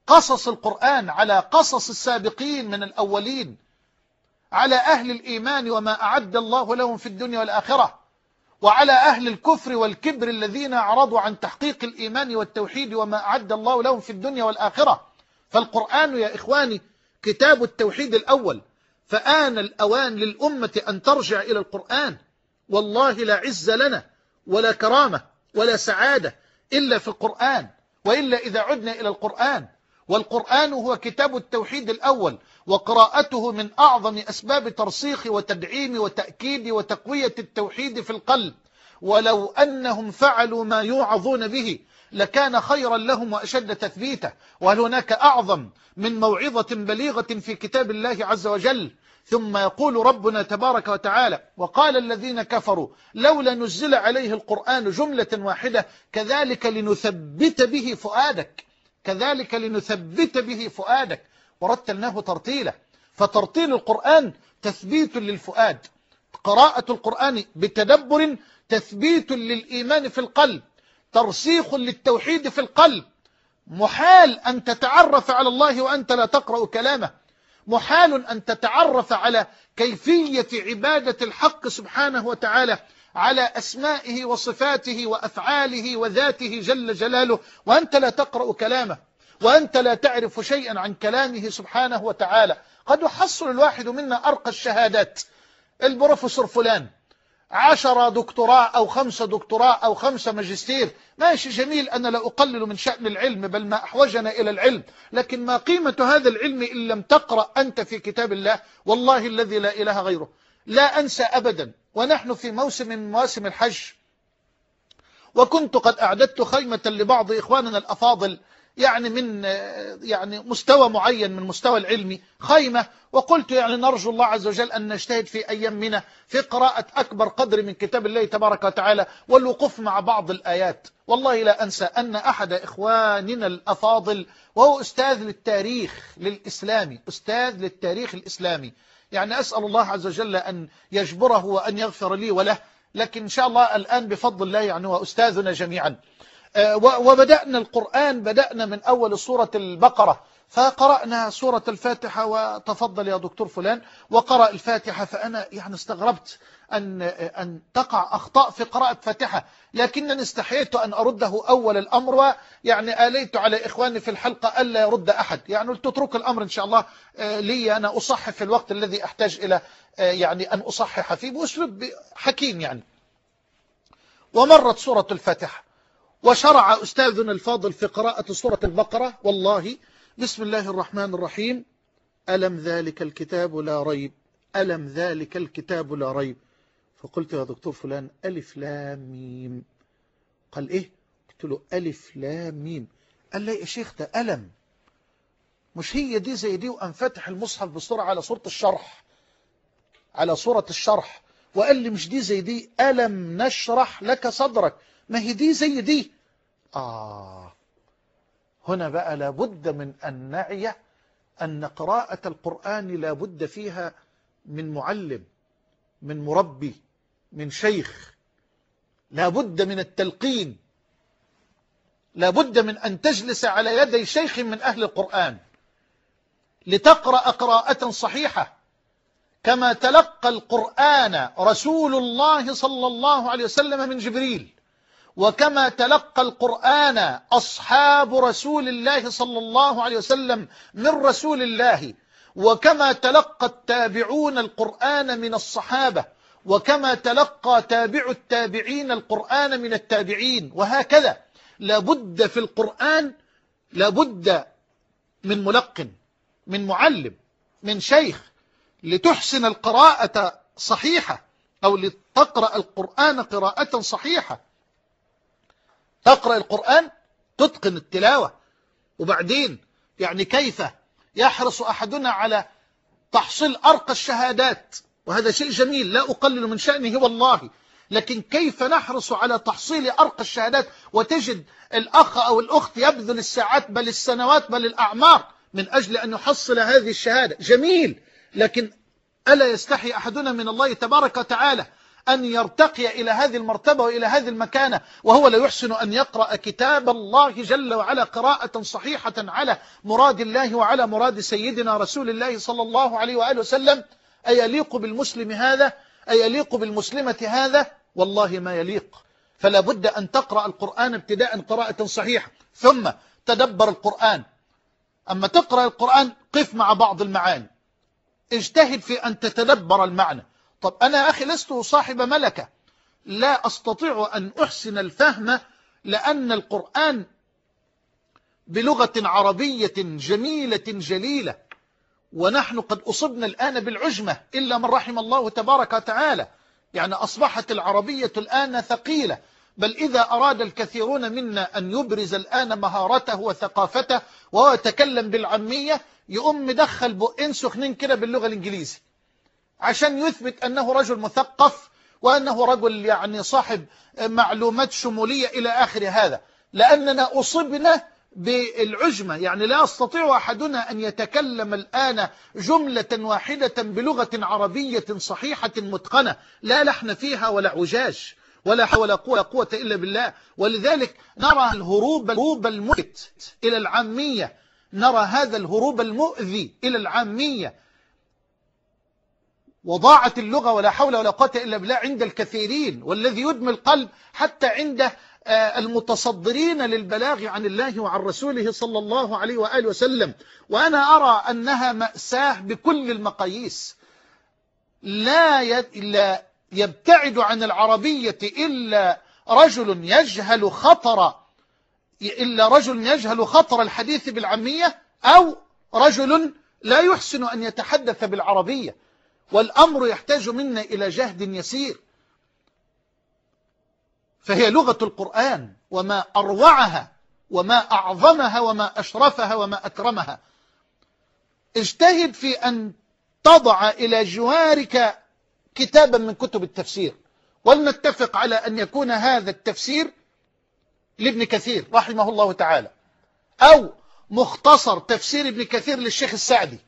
قصص القرآن على قصص السابقين من الأولين، على أهل الإيمان وما أعد الله لهم في الدنيا والآخرة، وعلى أهل الكفر والكبر الذين أعرضوا عن تحقيق الإيمان والتوحيد وما أعد الله لهم في الدنيا والآخرة. فالقرآن يا إخواني كتاب التوحيد الأول، فآن الأوان للأمة أن ترجع إلى القرآن. والله لا عز لنا ولا كرامة ولا سعادة إلا في القرآن، وإلا إذا عدنا إلى القرآن. والقرآن هو كتاب التوحيد الأول، وقراءته من أعظم أسباب ترسيخ وتدعيم وتأكيد وتقوية التوحيد في القلب. ولو أنهم فعلوا ما يوعظون به لكان خيرا لهم وأشد تثبيتا. وهل هناك أعظم من موعظة بليغة في كتاب الله عز وجل؟ ثم يقول ربنا تبارك وتعالى: وقال الذين كفروا لولا نزل عليه القرآن جملة واحدة كذلك لنثبت به فؤادك، كذلك لنثبت به فؤادك، ورتلناه ترتيلا. فترتيل القرآن تثبيت للفؤاد، قراءة القرآن بتدبر تثبيت للإيمان في القلب، ترسيخ للتوحيد في القلب. محال أن تتعرف على الله وأنت لا تقرأ كلامه، محال أن تتعرف على كيفية عبادة الحق سبحانه وتعالى، على أسمائه وصفاته وأفعاله وذاته جل جلاله وأنت لا تقرأ كلامه، وأنت لا تعرف شيئا عن كلامه سبحانه وتعالى. قد يحصل الواحد منا أرقى الشهادات، البروفيسور فلان عشرة دكتوراه أو خمسة دكتوراه أو خمسة ماجستير، ماشي جميل، أنا لا أقلل من شأن العلم بل ما أحوجنا إلى العلم، لكن ما قيمة هذا العلم إن لم تقرأ أنت في كتاب الله؟ والله الذي لا إله غيره. لا أنسى أبدا ونحن في موسم من مواسم الحج، وكنت قد أعددت خيمة لبعض إخواننا الأفاضل يعني من يعني مستوى معين من مستوى العلمي، خيمة، وقلت يعني نرجو الله عز وجل أن نجتهد في أيامنا في قراءة أكبر قدر من كتاب الله تبارك وتعالى والوقوف مع بعض الآيات. والله لا أنسى أن أحد إخواننا الأفاضل وهو أستاذ للتاريخ للإسلامي، أستاذ للتاريخ الإسلامي، يعني أسأل الله عز وجل أن يجبره وأن يغفر لي وله، لكن إن شاء الله الآن بفضل الله يعني هو أستاذنا جميعا. وبدأنا القرآن، بدأنا من أول سورة البقرة، فقرأنا سورة الفاتحة، وتفضل يا دكتور فلان وقرأ الفاتحة، فأنا يعني استغربت أن أن تقع أخطاء في قراءة فاتحة، لكنني استحييت أن أرده أول الأمر، ويعني آليت على إخواني في الحلقة ألا يرد أحد، يعني قلت اترك الأمر إن شاء الله لي أنا أصحح في الوقت الذي أحتاج إلى يعني أن أصحح فيه بأسلوب حكيم يعني. ومرت سورة الفاتحة، وشرع أستاذنا الفاضل في قراءة سورة البقرة، والله بسم الله الرحمن الرحيم: ألم ذلك الكتاب لا ريب، ألم ذلك الكتاب لا ريب. فقلت يا دكتور فلان ألف لام ميم. قال إيه؟ قلت له ألف لام ميم. قال لي يا شيخ ده ألم، مش هي دي زي دي؟ وأن فتح المصحف بسرعة على سورة الشرح، على سورة الشرح، وقال لي مش دي زي دي، ألم نشرح لك صدرك، ما هي دي زي دي. آه هنا بقى لابد من أن نعي أن قراءة القرآن لابد فيها من معلم، من مربي، من شيخ، لابد من التلقين، لابد من أن تجلس على يدي شيخ من أهل القرآن لتقرأ قراءة صحيحة، كما تلقى القرآن رسول الله صلى الله عليه وسلم من جبريل، وكما تلقى القرآن أصحاب رسول الله صلى الله عليه وسلم من رسول الله، وكما تلقى التابعون القرآن من الصحابة، وكما تلقى تابع التابعين القرآن من التابعين، وهكذا. لابد في القرآن لابد من ملقن، من معلم، من شيخ، لتحسن القراءة صحيحة، أو لتقرأ القرآن قراءة صحيحة. تقرأ القرآن تتقن التلاوة، وبعدين يعني كيف يحرص أحدنا على تحصيل أرقى الشهادات، وهذا شيء جميل لا أقلل من شأنه والله، لكن كيف نحرص على تحصيل أرقى الشهادات، وتجد الأخ أو الأخت يبذل الساعات بل السنوات بل الأعمار من أجل أن يحصل هذه الشهادة، جميل، لكن ألا يستحي أحدنا من الله تبارك وتعالى أن يرتقي إلى هذه المرتبة وإلى هذه المكانة وهو لا يحسن أن يقرأ كتاب الله جل وعلا قراءة صحيحة على مراد الله وعلى مراد سيدنا رسول الله صلى الله عليه وآله وسلم؟ أيليق بالمسلم هذا؟ أيليق بالمسلمة هذا؟ والله ما يليق. فلا بد أن تقرأ القرآن ابتداء قراءة صحيحة، ثم تدبر القرآن. أما تقرأ القرآن قف مع بعض المعاني، اجتهد في أن تتدبر المعنى. طب أنا أخي لست صاحب ملكة، لا أستطيع أن أحسن الفهم، لأن القرآن بلغة عربية جميلة جليلة، ونحن قد أصبنا الآن بالعجمة إلا من رحم الله تبارك وتعالى. يعني أصبحت العربية الآن ثقيلة، بل إذا أراد الكثيرون منا أن يبرز الآن مهارته وثقافته وهو يتكلم بالعامية، يقوم مدخل بقين سخنين كده باللغة الإنجليزية عشان يثبت أنه رجل مثقف وأنه رجل يعني صاحب معلومات شمولية إلى آخر هذا، لأننا أصبنا بالعجمة. يعني لا يستطيع أحدنا أن يتكلم الآن جملة واحدة بلغة عربية صحيحة متقنة لا لحن فيها ولا عجاج ولا حول ولا قوة إلا بالله. ولذلك نرى الهروب الهروب المؤذي إلى العامية، نرى هذا الهروب المؤذي إلى العامية، وضاعت اللغة ولا حول ولا قوة إلا بالله عند الكثيرين، والذي يدمي القلب حتى عند المتصدرين للبلاغ عن الله وعن رسوله صلى الله عليه وآله وسلم. وأنا أرى أنها مأساة بكل المقاييس. لا يبتعد عن العربية إلا رجل يجهل خطر إلا رجل يجهل خطر الحديث بالعامية، أو رجل لا يحسن أن يتحدث بالعربية، والأمر يحتاج منا إلى جهد يسير. فهي لغة القرآن، وما أروعها وما أعظمها وما أشرفها وما أكرمها. اجتهد في أن تضع إلى جوارك كتابا من كتب التفسير، ولنتفق على أن يكون هذا التفسير لابن كثير رحمه الله تعالى، أو مختصر تفسير ابن كثير للشيخ السعدي،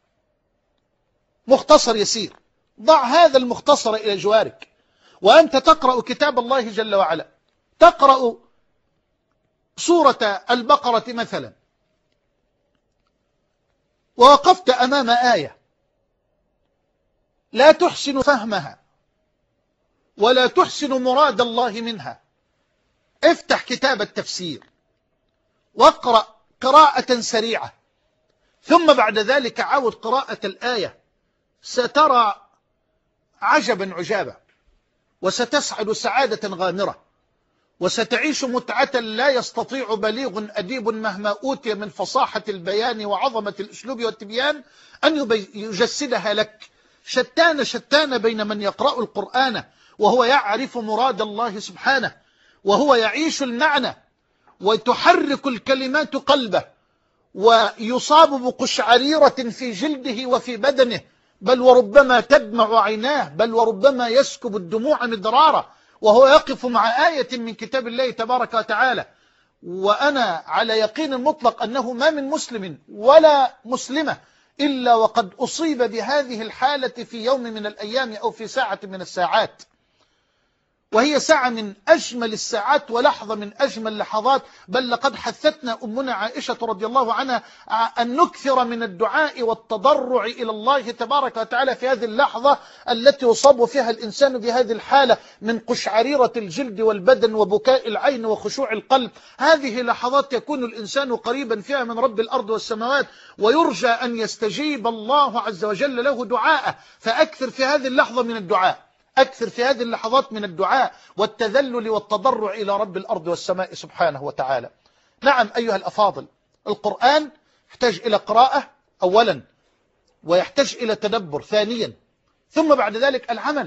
مختصر يسير. ضع هذا المختصر إلى جوارك، وأنت تقرأ كتاب الله جل وعلا، تقرأ سورة البقرة مثلا، ووقفت أمام آية لا تحسن فهمها ولا تحسن مراد الله منها، افتح كتاب التفسير واقرأ قراءة سريعة، ثم بعد ذلك عاود قراءة الآية، سترى عجبا عجابا، وستسعد سعادة غامرة، وستعيش متعة لا يستطيع بليغ أديب مهما أوتي من فصاحة البيان وعظمة الأسلوب والتبيان أن يجسدها لك. شتان شتان بين من يقرأ القرآن وهو يعرف مراد الله سبحانه، وهو يعيش المعنى، وتحرك الكلمات قلبه، ويصاب بقشعريرة في جلده وفي بدنه، بل وربما تدمع عيناه، بل وربما يسكب الدموع مدرارا وهو يقف مع آية من كتاب الله تبارك وتعالى. وأنا على يقين مطلق أنه ما من مسلم ولا مسلمة إلا وقد أصيب بهذه الحالة في يوم من الأيام أو في ساعة من الساعات، وهي ساعة من أجمل الساعات ولحظة من أجمل اللحظات. بل لقد حثتنا أمنا عائشة رضي الله عنها أن نكثر من الدعاء والتضرع إلى الله تبارك وتعالى في هذه اللحظة التي يصاب فيها الإنسان بهذه الحالة من قشعريرة الجلد والبدن وبكاء العين وخشوع القلب. هذه لحظات يكون الإنسان قريبا فيها من رب الأرض والسماوات، ويرجى أن يستجيب الله عز وجل له دعاءه. فأكثر في هذه اللحظة من الدعاء، أكثر في هذه اللحظات من الدعاء والتذلل والتضرع إلى رب الأرض والسماء سبحانه وتعالى. نعم أيها الأفاضل، القرآن يحتاج إلى قراءة أولا، ويحتاج إلى تدبر ثانيا، ثم بعد ذلك العمل.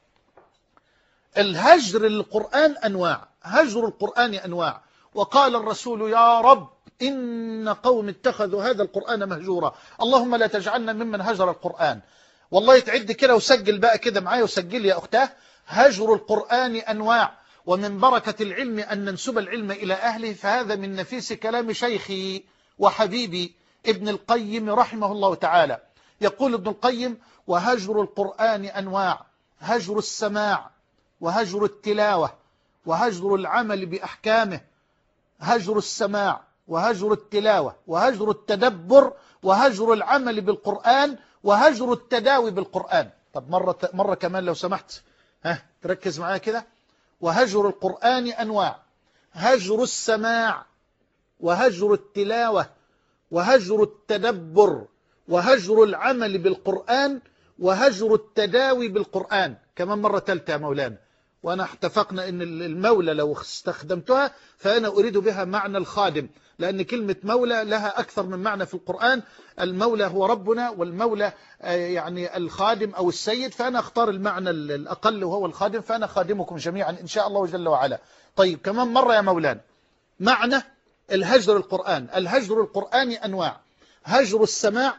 الهجر للقرآن أنواع، هجر القرآن أنواع. وقال الرسول يا رب إن قوم اتخذوا هذا القرآن مهجورا. اللهم لا تجعلنا ممن هجر القرآن. والله تعد كده وسجل بقى كده معايا، وسجل يا أختاه. هجر القرآن أنواع، ومن بركة العلم أن ننسب العلم إلى أهله، فهذا من نفيس كلام شيخي وحبيبي ابن القيم رحمه الله تعالى. يقول ابن القيم: وهجر القرآن أنواع: هجر السماع، وهجر التلاوة وهجر العمل بأحكامه، هجر السماع وهجر التلاوة وهجر التدبر وهجر العمل بالقرآن وهجر التداوي بالقرآن. طب مرة, مرة كمان لو سمحت، ها تركز معايا كده. وهجر القرآن أنواع: هجر السماع وهجر التلاوة وهجر التدبر وهجر العمل بالقرآن وهجر التداوي بالقرآن. كمان مرة ثالثة يا مولانا، وأنا اتفقنا أن المولى لو استخدمتها فأنا أريد بها معنى الخادم، لأن كلمة مولى لها أكثر من معنى في القرآن. المولى هو ربنا، والمولى يعني الخادم أو السيد، فأنا أختار المعنى الأقل وهو الخادم، فأنا خادمكم جميعا إن شاء الله جل وعلا. طيب كمان مرة يا مولانا، معنى الهجر القرآن: الهجر القرآن أنواع: هجر السماع،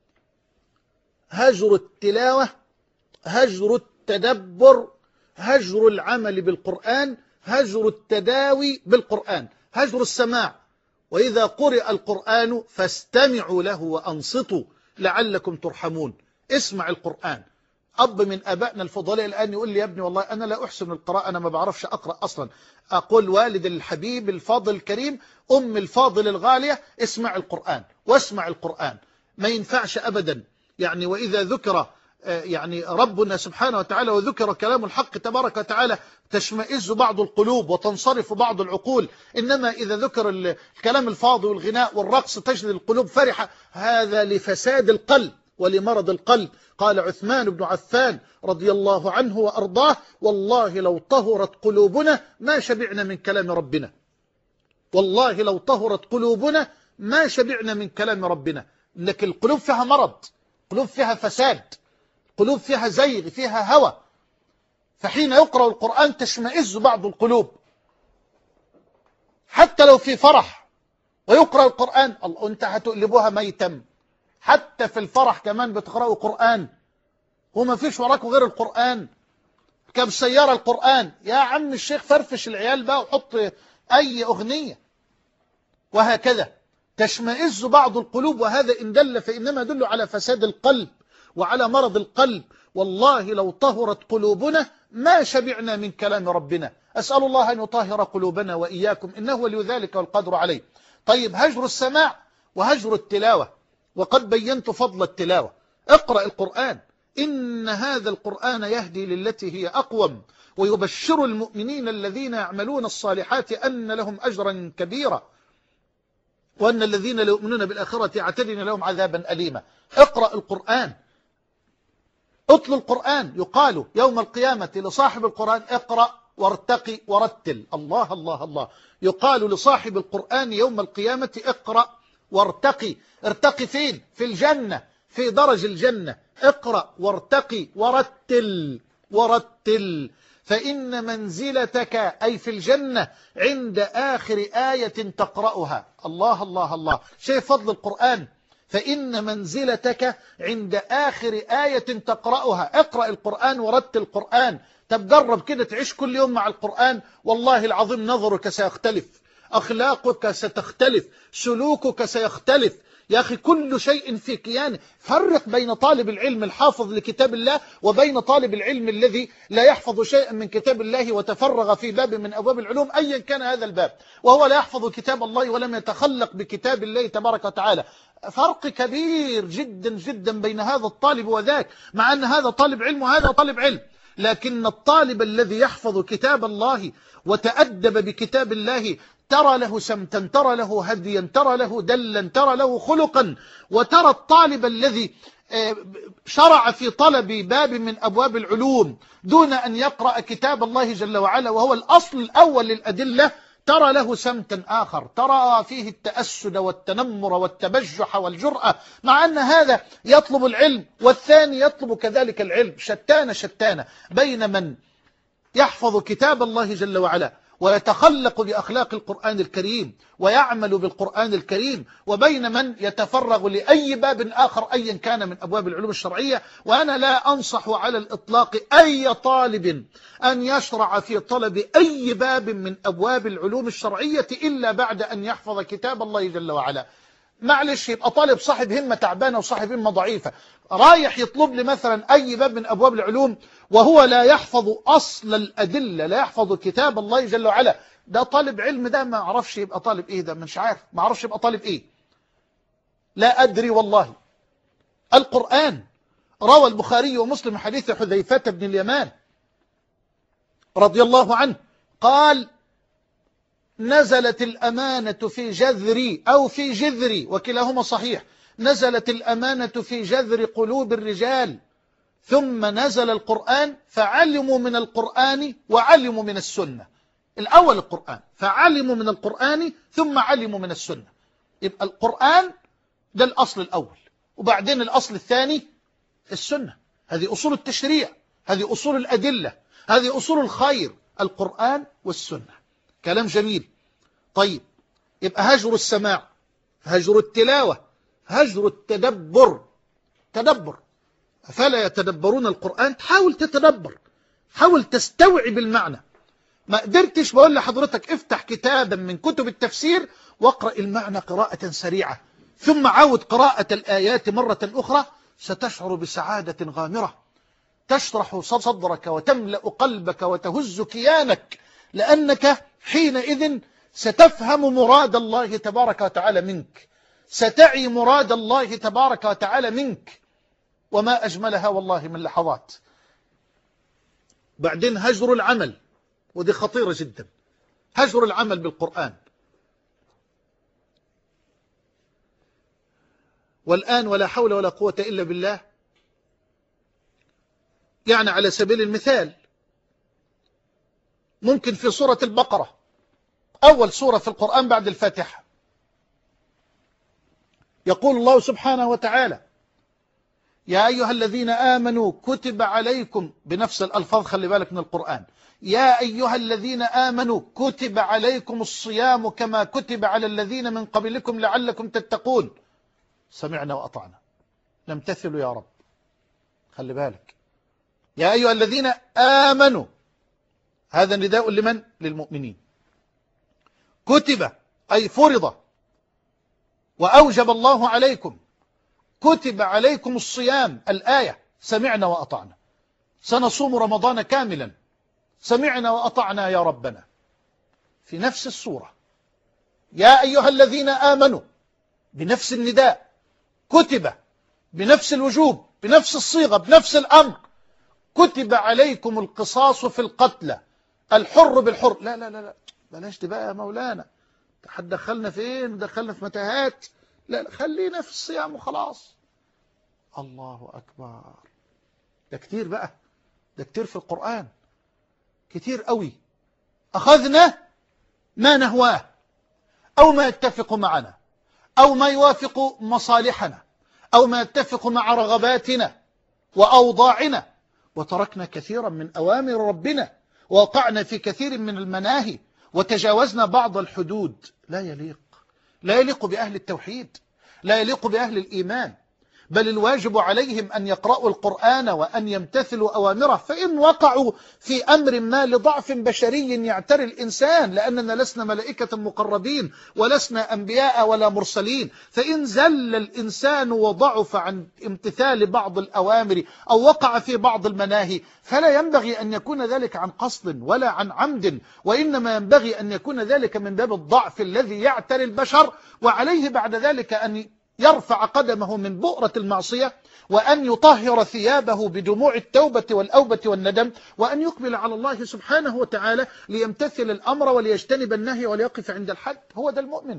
هجر التلاوة، هجر التدبر، هجر العمل بالقرآن، هجر التداوي بالقرآن. هجر السماع: وإذا قرئ القرآن فاستمعوا له وأنصتوا لعلكم ترحمون. اسمع القرآن. أب من أبائنا الفضلاء الآن يقول لي: يا ابني والله أنا لا أحسن القراءة، أنا ما بعرفش أقرأ أصلا. أقول: والد الحبيب الفاضل الكريم، أم الفاضل الغالية، اسمع القرآن واسمع القرآن. ما ينفعش أبدا يعني. وإذا ذكر يعني ربنا سبحانه وتعالى وذكر كلام الحق تبارك وتعالى تشمئز بعض القلوب وتنصرف بعض العقول، إنما إذا ذكر الكلام الفاضي والغناء والرقص تجد القلوب فرحة. هذا لفساد القلب ولمرض القلب. قال عثمان بن عفان رضي الله عنه وأرضاه: والله لو طهرت قلوبنا ما شبعنا من كلام ربنا. والله لو طهرت قلوبنا ما شبعنا من كلام ربنا. لكن القلوب فيها مرض، قلوب فيها فساد، قلوب فيها زيغ، فيها هوى. فحين يقرأ القرآن تشمئز بعض القلوب، حتى لو في فرح ويقرأ القرآن الله أنت هتقلبوها ميتم. حتى في الفرح كمان بتقرأوا قرآن وما فيش وراكوا غير القرآن. كم سيارة القرآن يا عم الشيخ، فرفش العيال بقى وحط أي أغنية. وهكذا تشمئز بعض القلوب، وهذا إن دل فإنما يدل على فساد القلب وعلى مرض القلب. والله لو طهرت قلوبنا ما شبعنا من كلام ربنا. أسأل الله أن يطهر قلوبنا وإياكم، إنه ولي ذلك والقدر عليه. طيب هجر السماع وهجر التلاوة، وقد بينت فضل التلاوة. اقرأ القرآن، إن هذا القرآن يهدي للتي هي أقوم ويبشر المؤمنين الذين يعملون الصالحات أن لهم أجرا كبيرا وأن الذين لا يؤمنون بالآخرة اعتدنا لهم عذابا أليما. اقرأ القرآن، اطل القرآن. يقال يوم القيامة لصاحب القرآن: اقرأ وارتقي ورتل. الله الله الله. يقال لصاحب القرآن يوم القيامة: اقرأ وارتقي. ارتقي فين؟ في الجنة، في درج الجنة. اقرأ وارتقي ورتل ورتل، فإن منزلتك أي في الجنة عند آخر آية تقرأها. الله الله الله. شيء فضل القرآن. فإن منزلتك عند آخر آية تقرأها. اقرأ القرآن ورتل القرآن. طب جرب كده تعيش كل يوم مع القرآن، والله العظيم نظرك سيختلف، أخلاقك ستختلف، سلوكك سيختلف. يا أخي كل شيء في كيانه. فرق بين طالب العلم الحافظ لكتاب الله وبين طالب العلم الذي لا يحفظ شيئا من كتاب الله وتفرغ في باب من أبواب العلوم أيا كان هذا الباب، وهو لا يحفظ كتاب الله ولم يتخلق بكتاب الله تبارك وتعالى. فرق كبير جدا جدا بين هذا الطالب وذاك، مع أن هذا طالب علم وهذا طالب علم. لكن الطالب الذي يحفظ كتاب الله وتأدب بكتاب الله ترى له سمتا، ترى له هديا، ترى له دلا، ترى له خلقا. وترى الطالب الذي شرع في طلب باب من أبواب العلوم دون أن يقرأ كتاب الله جل وعلا وهو الأصل الأول للأدلة، ترى له سمتا آخر، ترى فيه التأسد والتنمر والتبجح والجرأة، مع أن هذا يطلب العلم والثاني يطلب كذلك العلم. شتان شتان بين من يحفظ كتاب الله جل وعلا ويتخلق بأخلاق القرآن الكريم ويعمل بالقرآن الكريم، وبين من يتفرغ لأي باب آخر أيا كان من أبواب العلوم الشرعية. وأنا لا أنصح على الإطلاق أي طالب أن يشرع في طلب أي باب من أبواب العلوم الشرعية إلا بعد أن يحفظ كتاب الله جل وعلا. معلش يبقى طالب صاحب همة تعبانة وصاحب همة ضعيفة، رايح يطلب لي مثلا أي باب من أبواب العلوم وهو لا يحفظ أصل الأدلة، لا يحفظ كتاب الله جل وعلا، ده طالب علم، ده ما عرفش يبقى طالب إيه، ده مش عارف، ما عرفش يبقى طالب إيه. لا أدري والله. القرآن، روى البخاري ومسلم حديث حذيفة بن اليمان رضي الله عنه قال: نزلت الأمانة في جذري أو في جذري، وكلاهما صحيح، نزلت الأمانة في جذر قلوب الرجال، ثم نزل القرآن فعلموا من القرآن وعلموا من السنة. الأول القرآن، فعلموا من القرآن ثم علموا من السنة. يبقى القرآن ده الأصل الأول، وبعدين الأصل الثاني السنة. هذه أصول التشريع، هذه أصول الأدلة، هذه أصول الخير، القرآن والسنة. كلام جميل. طيب، يبقى هجر السماع، هجر التلاوة، هجر التدبر. تدبر، فلا يتدبرون القرآن. حاول تتدبر، حاول تستوعب المعنى. ما قدرتش، بقول لحضرتك افتح كتابا من كتب التفسير واقرأ المعنى قراءة سريعة، ثم عاود قراءة الآيات مرة أخرى، ستشعر بسعادة غامرة تشرح صدرك وتملأ قلبك وتهز كيانك، لأنك حينئذ ستفهم مراد الله تبارك وتعالى منك، ستعي مراد الله تبارك وتعالى منك، وما أجملها والله من لحظات. بعدين هجر العمل، ودي خطيرة جدا، هجر العمل بالقرآن. والآن ولا حول ولا قوة إلا بالله، يعني على سبيل المثال ممكن في سورة البقرة، أول سورة في القرآن بعد الفاتحة، يقول الله سبحانه وتعالى: يا أيها الذين آمنوا كتب عليكم، بنفس الألفاظ، خلي بالك من القرآن، يا أيها الذين آمنوا كتب عليكم الصيام كما كتب على الذين من قبلكم لعلكم تتقون. سمعنا وأطعنا، نمتثل يا رب. خلي بالك، يا أيها الذين آمنوا، هذا نداء لمن؟ للمؤمنين. كتب أي فرض وأوجب الله عليكم، كتب عليكم الصيام، الآية سمعنا وأطعنا، سنصوم رمضان كاملا، سمعنا وأطعنا يا ربنا. في نفس السورة يا أيها الذين آمنوا، بنفس النداء، كتب بنفس الوجوب، بنفس الصيغة، بنفس الأمر، كتب عليكم القصاص في القتلى، الحر بالحر. لا لا لا لا، بلاش دي بقى يا مولانا، حد دخلنا فين؟ دخلنا في متاهات. لا لا، خلينا في الصيام وخلاص. الله أكبر، ده كتير بقى، ده كتير في القرآن، كتير قوي. أخذنا ما نهواه أو ما يتفق معنا أو ما يوافق مصالحنا أو ما يتفق مع رغباتنا وأوضاعنا، وتركنا كثيرا من أوامر ربنا، ووقعنا في كثير من المناهي، وتجاوزنا بعض الحدود. لا يليق، لا يليق بأهل التوحيد، لا يليق بأهل الإيمان، بل الواجب عليهم أن يقرأوا القرآن وأن يمتثلوا أوامره. فإن وقعوا في أمر ما لضعف بشري يعتري الإنسان، لأننا لسنا ملائكة مقربين ولسنا أنبياء ولا مرسلين، فإن زل الإنسان وضعف عن امتثال بعض الأوامر أو وقع في بعض المناهي، فلا ينبغي أن يكون ذلك عن قصد ولا عن عمد، وإنما ينبغي أن يكون ذلك من باب الضعف الذي يعتري البشر، وعليه بعد ذلك أن يرفع قدمه من بؤرة المعصية، وأن يطهر ثيابه بدموع التوبة والأوبة والندم، وأن يقبل على الله سبحانه وتعالى ليمتثل الأمر وليجتنب النهي وليقف عند الحد. هو ده المؤمن،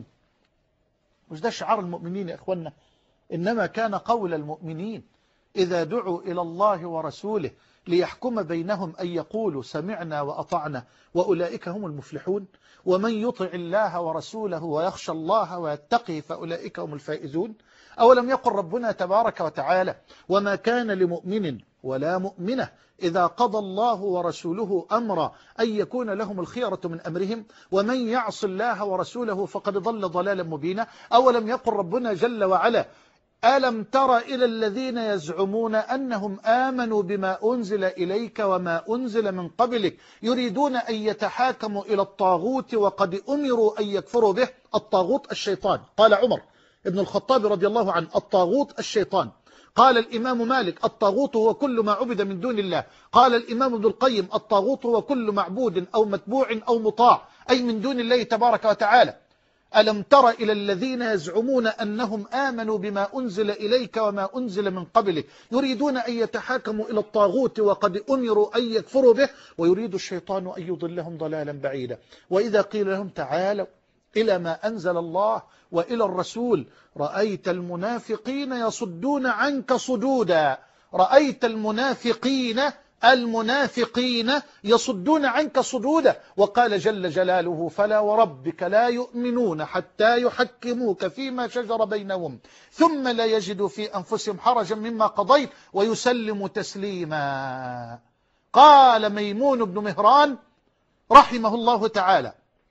مش ده شعار المؤمنين يا إخوانا، إنما كان قول المؤمنين إذا دعوا إلى الله ورسوله ليحكم بينهم أن يقولوا سمعنا وأطعنا وأولئك هم المفلحون، ومن يطع الله ورسوله ويخشى الله ويتقي فأولئك هم الفائزون. أولم يقل ربنا تبارك وتعالى: وما كان لمؤمن ولا مؤمنة إذا قضى الله ورسوله أمرا أن يكون لهم الخيرة من أمرهم ومن يعص الله ورسوله فقد ضل ضلالا مبينا. أولم يقل ربنا جل وعلا: ألم تر إلى الذين يزعمون أنهم آمنوا بما أنزل إليك وما أنزل من قبلك يريدون أن يتحاكموا إلى الطاغوت وقد أمروا أن يكفروا به. الطاغوت الشيطان. قال عمر: ابن الخطاب رضي الله عنه: الطاغوت الشيطان. قال الإمام مالك: الطاغوت هو كل ما عبد من دون الله. قال الإمام ابن القيم: الطاغوت هو كل معبود أو متبوع أو مطاع، أي من دون الله تبارك وتعالى. ألم تر إلى الذين يزعمون أنهم آمنوا بما أنزل إليك وما أنزل من قبلك يريدون أن يتحاكموا إلى الطاغوت وقد أمروا أن يكفروا به ويريد الشيطان أن يضلهم ضلالا بعيدا. وإذا قيل لهم تعالوا إلى ما أنزل الله وإلى الرسول رأيت المنافقين يصدون عنك صدودا. رأيت المنافقين المنافقين يصدون عنك صدودا. وقال جل جلاله: فلا وربك لا يؤمنون حتى يحكموك فيما شجر بينهم ثم لا يجدوا في أنفسهم حرجا مما قضيت ويسلموا تسليما. قال ميمون بن مهران رحمه الله تعالى: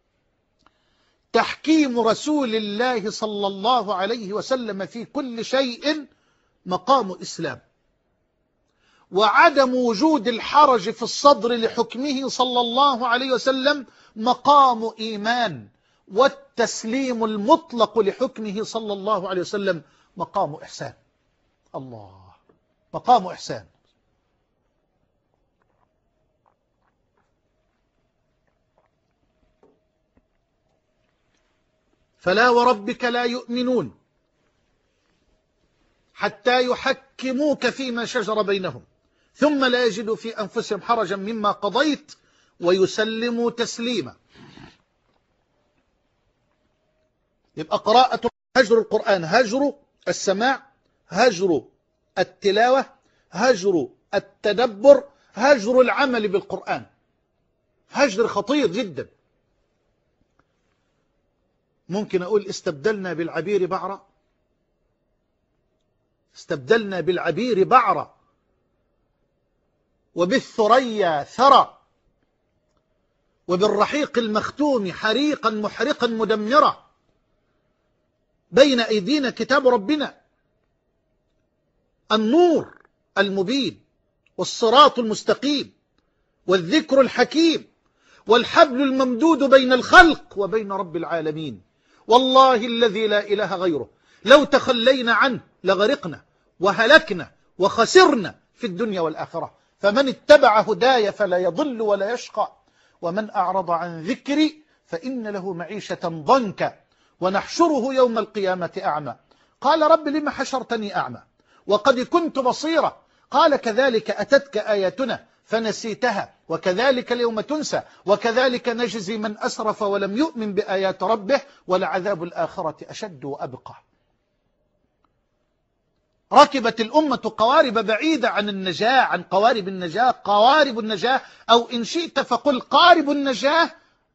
تحكيم رسول الله صلى الله عليه وسلم في كل شيء مقام إسلام، وعدم وجود الحرج في الصدر لحكمه صلى الله عليه وسلم مقام إيمان، والتسليم المطلق لحكمه صلى الله عليه وسلم مقام إحسان. الله، مقام إحسان. فلا وربك لا يؤمنون حتى يحكموك فيما شجر بينهم ثم لا يجدوا في أنفسهم حرجا مما قضيت ويسلموا تسليما. يبقى قراءة هجر القرآن: هجر السماع، هجر التلاوة، هجر التدبر، هجر العمل بالقرآن. هجر خطير جدا. ممكن أقول استبدلنا بالعبير بعرا، استبدلنا بالعبير بعرا وبالثريا ثرى وبالرحيق المختوم حريقا محرقا مدمرا. بين أيدينا كتاب ربنا، النور المبين والصراط المستقيم والذكر الحكيم والحبل الممدود بين الخلق وبين رب العالمين. والله الذي لا إله غيره لو تخلينا عنه لغرقنا وهلكنا وخسرنا في الدنيا والآخرة. فمن اتبع هداي فلا يضل ولا يشقى ومن أعرض عن ذكري فإن له معيشة ضنكا ونحشره يوم القيامة أعمى. قال: رب لما حشرتني أعمى وقد كنت بصيرا؟ قال: كذلك أتتك آياتنا فنسيتها وكذلك اليوم تنسى وكذلك نجزي من أسرف ولم يؤمن بآيات ربه ولعذاب الآخرة أشد وأبقى. ركبت الأمة قوارب بعيدة عن النجاة، عن قوارب النجاة، قوارب النجاة، أو إن شئت فقل قارب النجاة.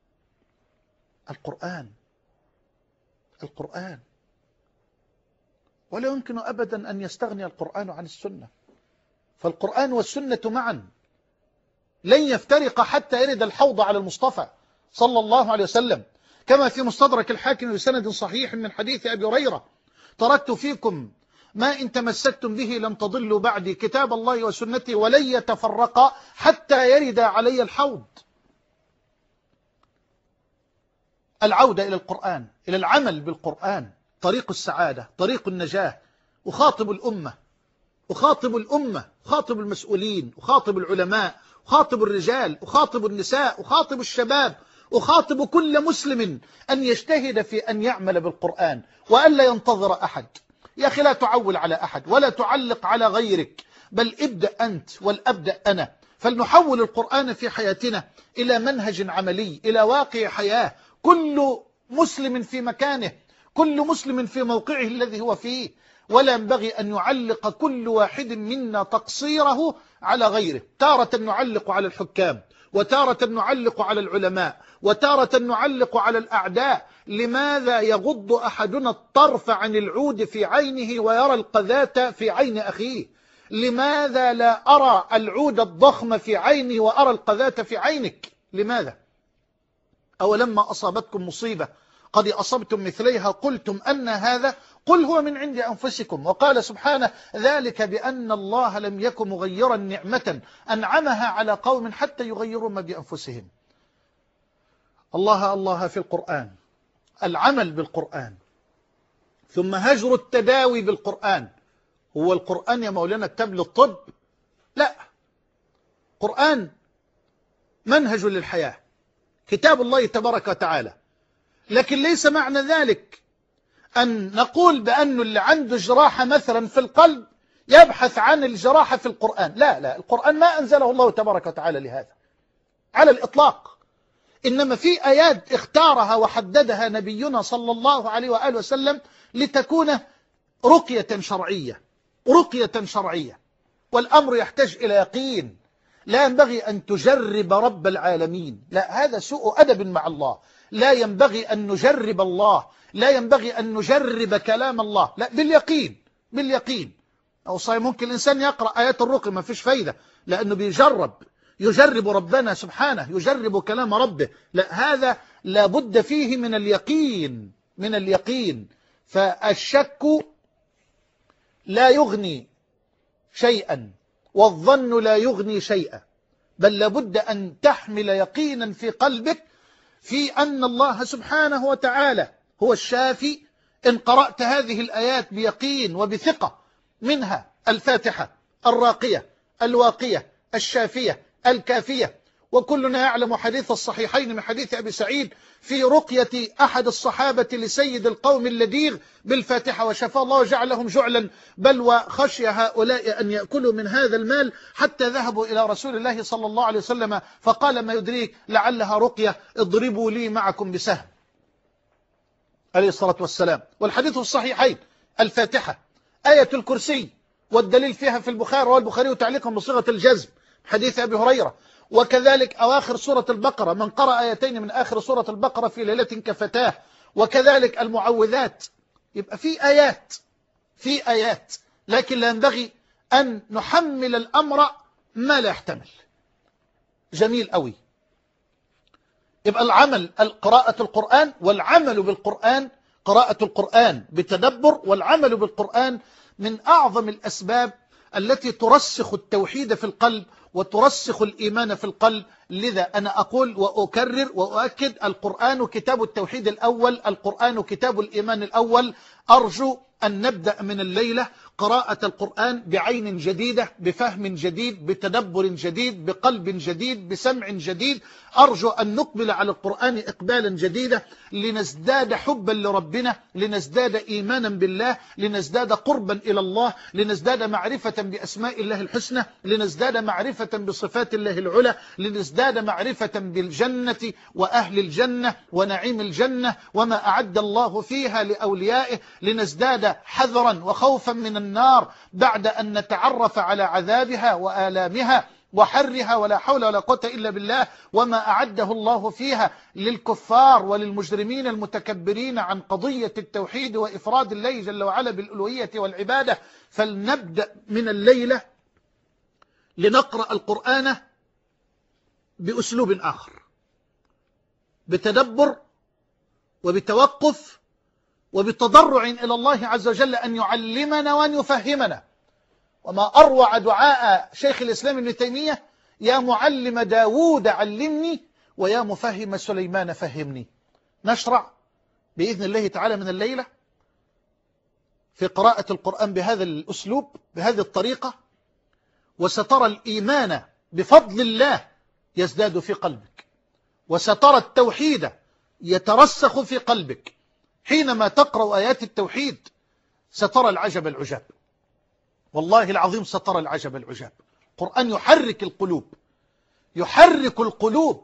القرآن، القرآن. ولا يمكن أبدا أن يستغني القرآن عن السنة، فالقرآن والسنة معا لن يفترق حتى يرد الحوض على المصطفى صلى الله عليه وسلم، كما في مستدرك الحاكم بسند صحيح من حديث أبي هريرة: تركت فيكم ما إن تمسكتم به لم تضلوا بعدي، كتاب الله وسنتي ولن يتفرقا حتى يرد علي الحوض. العودة إلى القرآن، إلى العمل بالقرآن، طريق السعادة، طريق النجاة. أخاطب الأمة، أخاطب الأمة، أخاطب المسؤولين، أخاطب العلماء، أخاطب الرجال، أخاطب النساء، أخاطب الشباب، أخاطب كل مسلم أن يجتهد في أن يعمل بالقرآن وأن لا ينتظر أحد. يا أخي لا تعول على أحد ولا تعلق على غيرك، بل ابدأ أنت والأبدأ أنا. فلنحول القرآن في حياتنا إلى منهج عملي، إلى واقع حياة. كل مسلم في مكانه، كل مسلم في موقعه الذي هو فيه، ولا ينبغي أن يعلق كل واحد منا تقصيره على غيره. تارة نعلق على الحكام، وتارة نعلق على العلماء، وتارة نعلق على الأعداء. لماذا يغض أحدنا الطرف عن العود في عينه ويرى القذاة في عين أخيه؟ لماذا لا أرى العود الضخم في عيني وأرى القذاة في عينك؟ لماذا؟ أولما أصابتكم مصيبة قد أصبتم مثليها قلتم أن هذا؟ قل هو من عند أنفسكم. وقال سبحانه: ذلك بأن الله لم يكن مغيرا نعمة أنعمها على قوم حتى يغيروا ما بأنفسهم. الله الله في القرآن، العمل بالقرآن. ثم هجر التداوي بالقرآن. هو القرآن يا مولانا كتاب للطب؟ لا، قرآن منهج للحياة، كتاب الله تبارك وتعالى. لكن ليس معنى ذلك أن نقول بأن اللي عنده جراحة مثلا في القلب يبحث عن الجراحة في القرآن. لا لا، القرآن ما أنزله الله تبارك وتعالى لهذا على الإطلاق. إنما في آيات اختارها وحددها نبينا صلى الله عليه وآله وسلم لتكون رقية شرعية، رقية شرعية. والأمر يحتاج إلى يقين. لا ينبغي أن تجرب رب العالمين، لا، هذا سوء أدب مع الله. لا ينبغي أن نجرب الله، لا ينبغي أن نجرب كلام الله، لا، باليقين، باليقين. أو صحيح ممكن الإنسان يقرأ آيات الرقي ما فيش فايدة، لأنه بيجرب، يجرب ربنا سبحانه، يجرب كلام ربه. لا، هذا لابد فيه من اليقين، من اليقين. فالشك لا يغني شيئا، والظن لا يغني شيئا، بل لابد أن تحمل يقينا في قلبك في أن الله سبحانه وتعالى هو الشافي. إن قرأت هذه الآيات بيقين وبثقة، منها الفاتحة الراقية الواقية الشافية الكافية. وكلنا يعلم حديث الصحيحين من حديث أبي سعيد في رقية أحد الصحابة لسيد القوم اللديغ بالفاتحة، وشفى الله وجعلهم جعلا، بل وخشي هؤلاء أن يأكلوا من هذا المال، حتى ذهبوا إلى رسول الله صلى الله عليه وسلم فقال: ما يدريك لعلها رقية، اضربوا لي معكم بسهم، عليه الصلاة والسلام. والحديث في الصحيحين الفاتحة، آية الكرسي، والدليل فيها في البخاري والبخاري تعليقا بصيغة الجزم حديث أبي هريرة. وكذلك أواخر سورة البقرة، من قرأ آيتين من آخر سورة البقرة في ليلة كفتاه. وكذلك المعوذات. يبقى في آيات، في آيات، لكن لا ينبغي أن نحمل الأمر ما لا يحتمل. جميل قوي. يبقى العمل قراءة القرآن، والعمل بالقرآن، قراءة القرآن بتدبر والعمل بالقرآن من أعظم الأسباب التي ترسخ التوحيد في القلب وترسخ الإيمان في القلب. لذا أنا أقول وأكرر وأؤكد: القرآن كتاب التوحيد الأول، القرآن كتاب الإيمان الأول. أرجو أن نبدأ من الليلة قراءة القرآن بعين جديدة، بفهم جديد، بتدبر جديد، بقلب جديد، بسمع جديد. أرجو أن نقبل على القرآن إقبالا جديدا، لنزداد حبا لربنا، لنزداد إيمانا بالله، لنزداد قربا إلى الله، لنزداد معرفة بأسماء الله الحسنى، لنزداد معرفة بصفات الله العلى، لنزداد معرفة بالجنة وأهل الجنة ونعيم الجنة وما أعد الله فيها لأوليائه، لنزداد حذرا وخوفا من النار بعد أن نتعرف على عذابها وآلامها وحرها، ولا حول ولا قوة إلا بالله، وما أعده الله فيها للكفار وللمجرمين المتكبرين عن قضية التوحيد وإفراد الله جل وعلا بالألوهية والعبادة. فلنبدأ من الليلة لنقرأ القرآن بأسلوب آخر، بتدبر وبتوقف وبتضرع إلى الله عز وجل أن يعلمنا وأن يفهمنا. وما أروع دعاء شيخ الإسلام ابن تيمية: يا معلم داود علمني، ويا مفهم سليمان فهمني. نشرع بإذن الله تعالى من الليلة في قراءة القرآن بهذا الأسلوب، بهذه الطريقة، وسترى الإيمان بفضل الله يزداد في قلبك، وسترى التوحيد يترسخ في قلبك. حينما تقرأ آيات التوحيد سترى العجب العجاب، والله العظيم سترى العجب العجاب. القرآن يحرك القلوب، يحرك القلوب.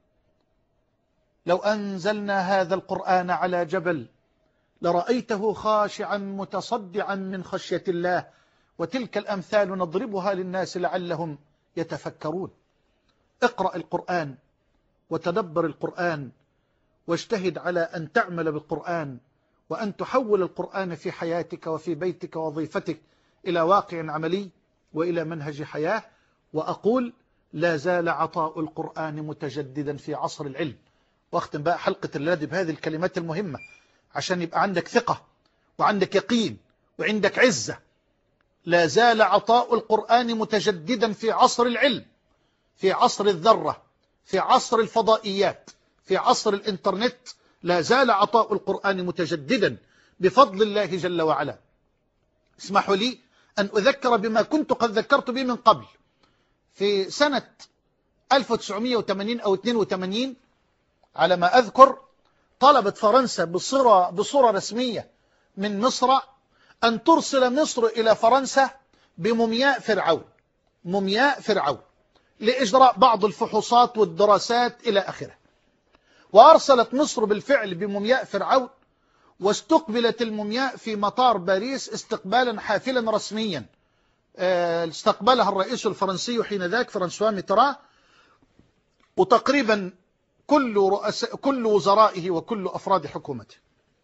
لو أنزلنا هذا القرآن على جبل لرأيته خاشعا متصدعا من خشية الله. وتلك الأمثال نضربها للناس لعلهم يتفكرون. اقرأ القرآن وتدبر القرآن، واجتهد على أن تعمل بالقرآن، وأن تحول القرآن في حياتك وفي بيتك ووظيفتك إلى واقع عملي وإلى منهج حياة. وأقول: لا زال عطاء القرآن متجددا في عصر العلم. واختم بقى حلقة الليلة بهذه الكلمات المهمة عشان يبقى عندك ثقة وعندك يقين وعندك عزة. لا زال عطاء القرآن متجددا في عصر العلم، في عصر الذرة، في عصر الفضائيات، في عصر الإنترنت. لا زال عطاء القرآن متجددا. بفضل الله جل وعلا. اسمحوا لي أن أذكر بما كنت قد ذكرت به من قبل. في سنة ألف وتسعمئة وثمانين أو اثنين وثمانين على ما أذكر، طلبت فرنسا بصورة, بصورة رسمية من مصر أن ترسل مصر إلى فرنسا بمومياء فرعون، مومياء فرعون لإجراء بعض الفحوصات والدراسات إلى آخره. وأرسلت مصر بالفعل بمومياء فرعون، واستقبلت المومياء في مطار باريس استقبالا حافلا رسميا. استقبلها الرئيس الفرنسي حينذاك فرانسوا ميتران، وتقريبا كل رؤساء كل وزرائه وكل أفراد حكومته.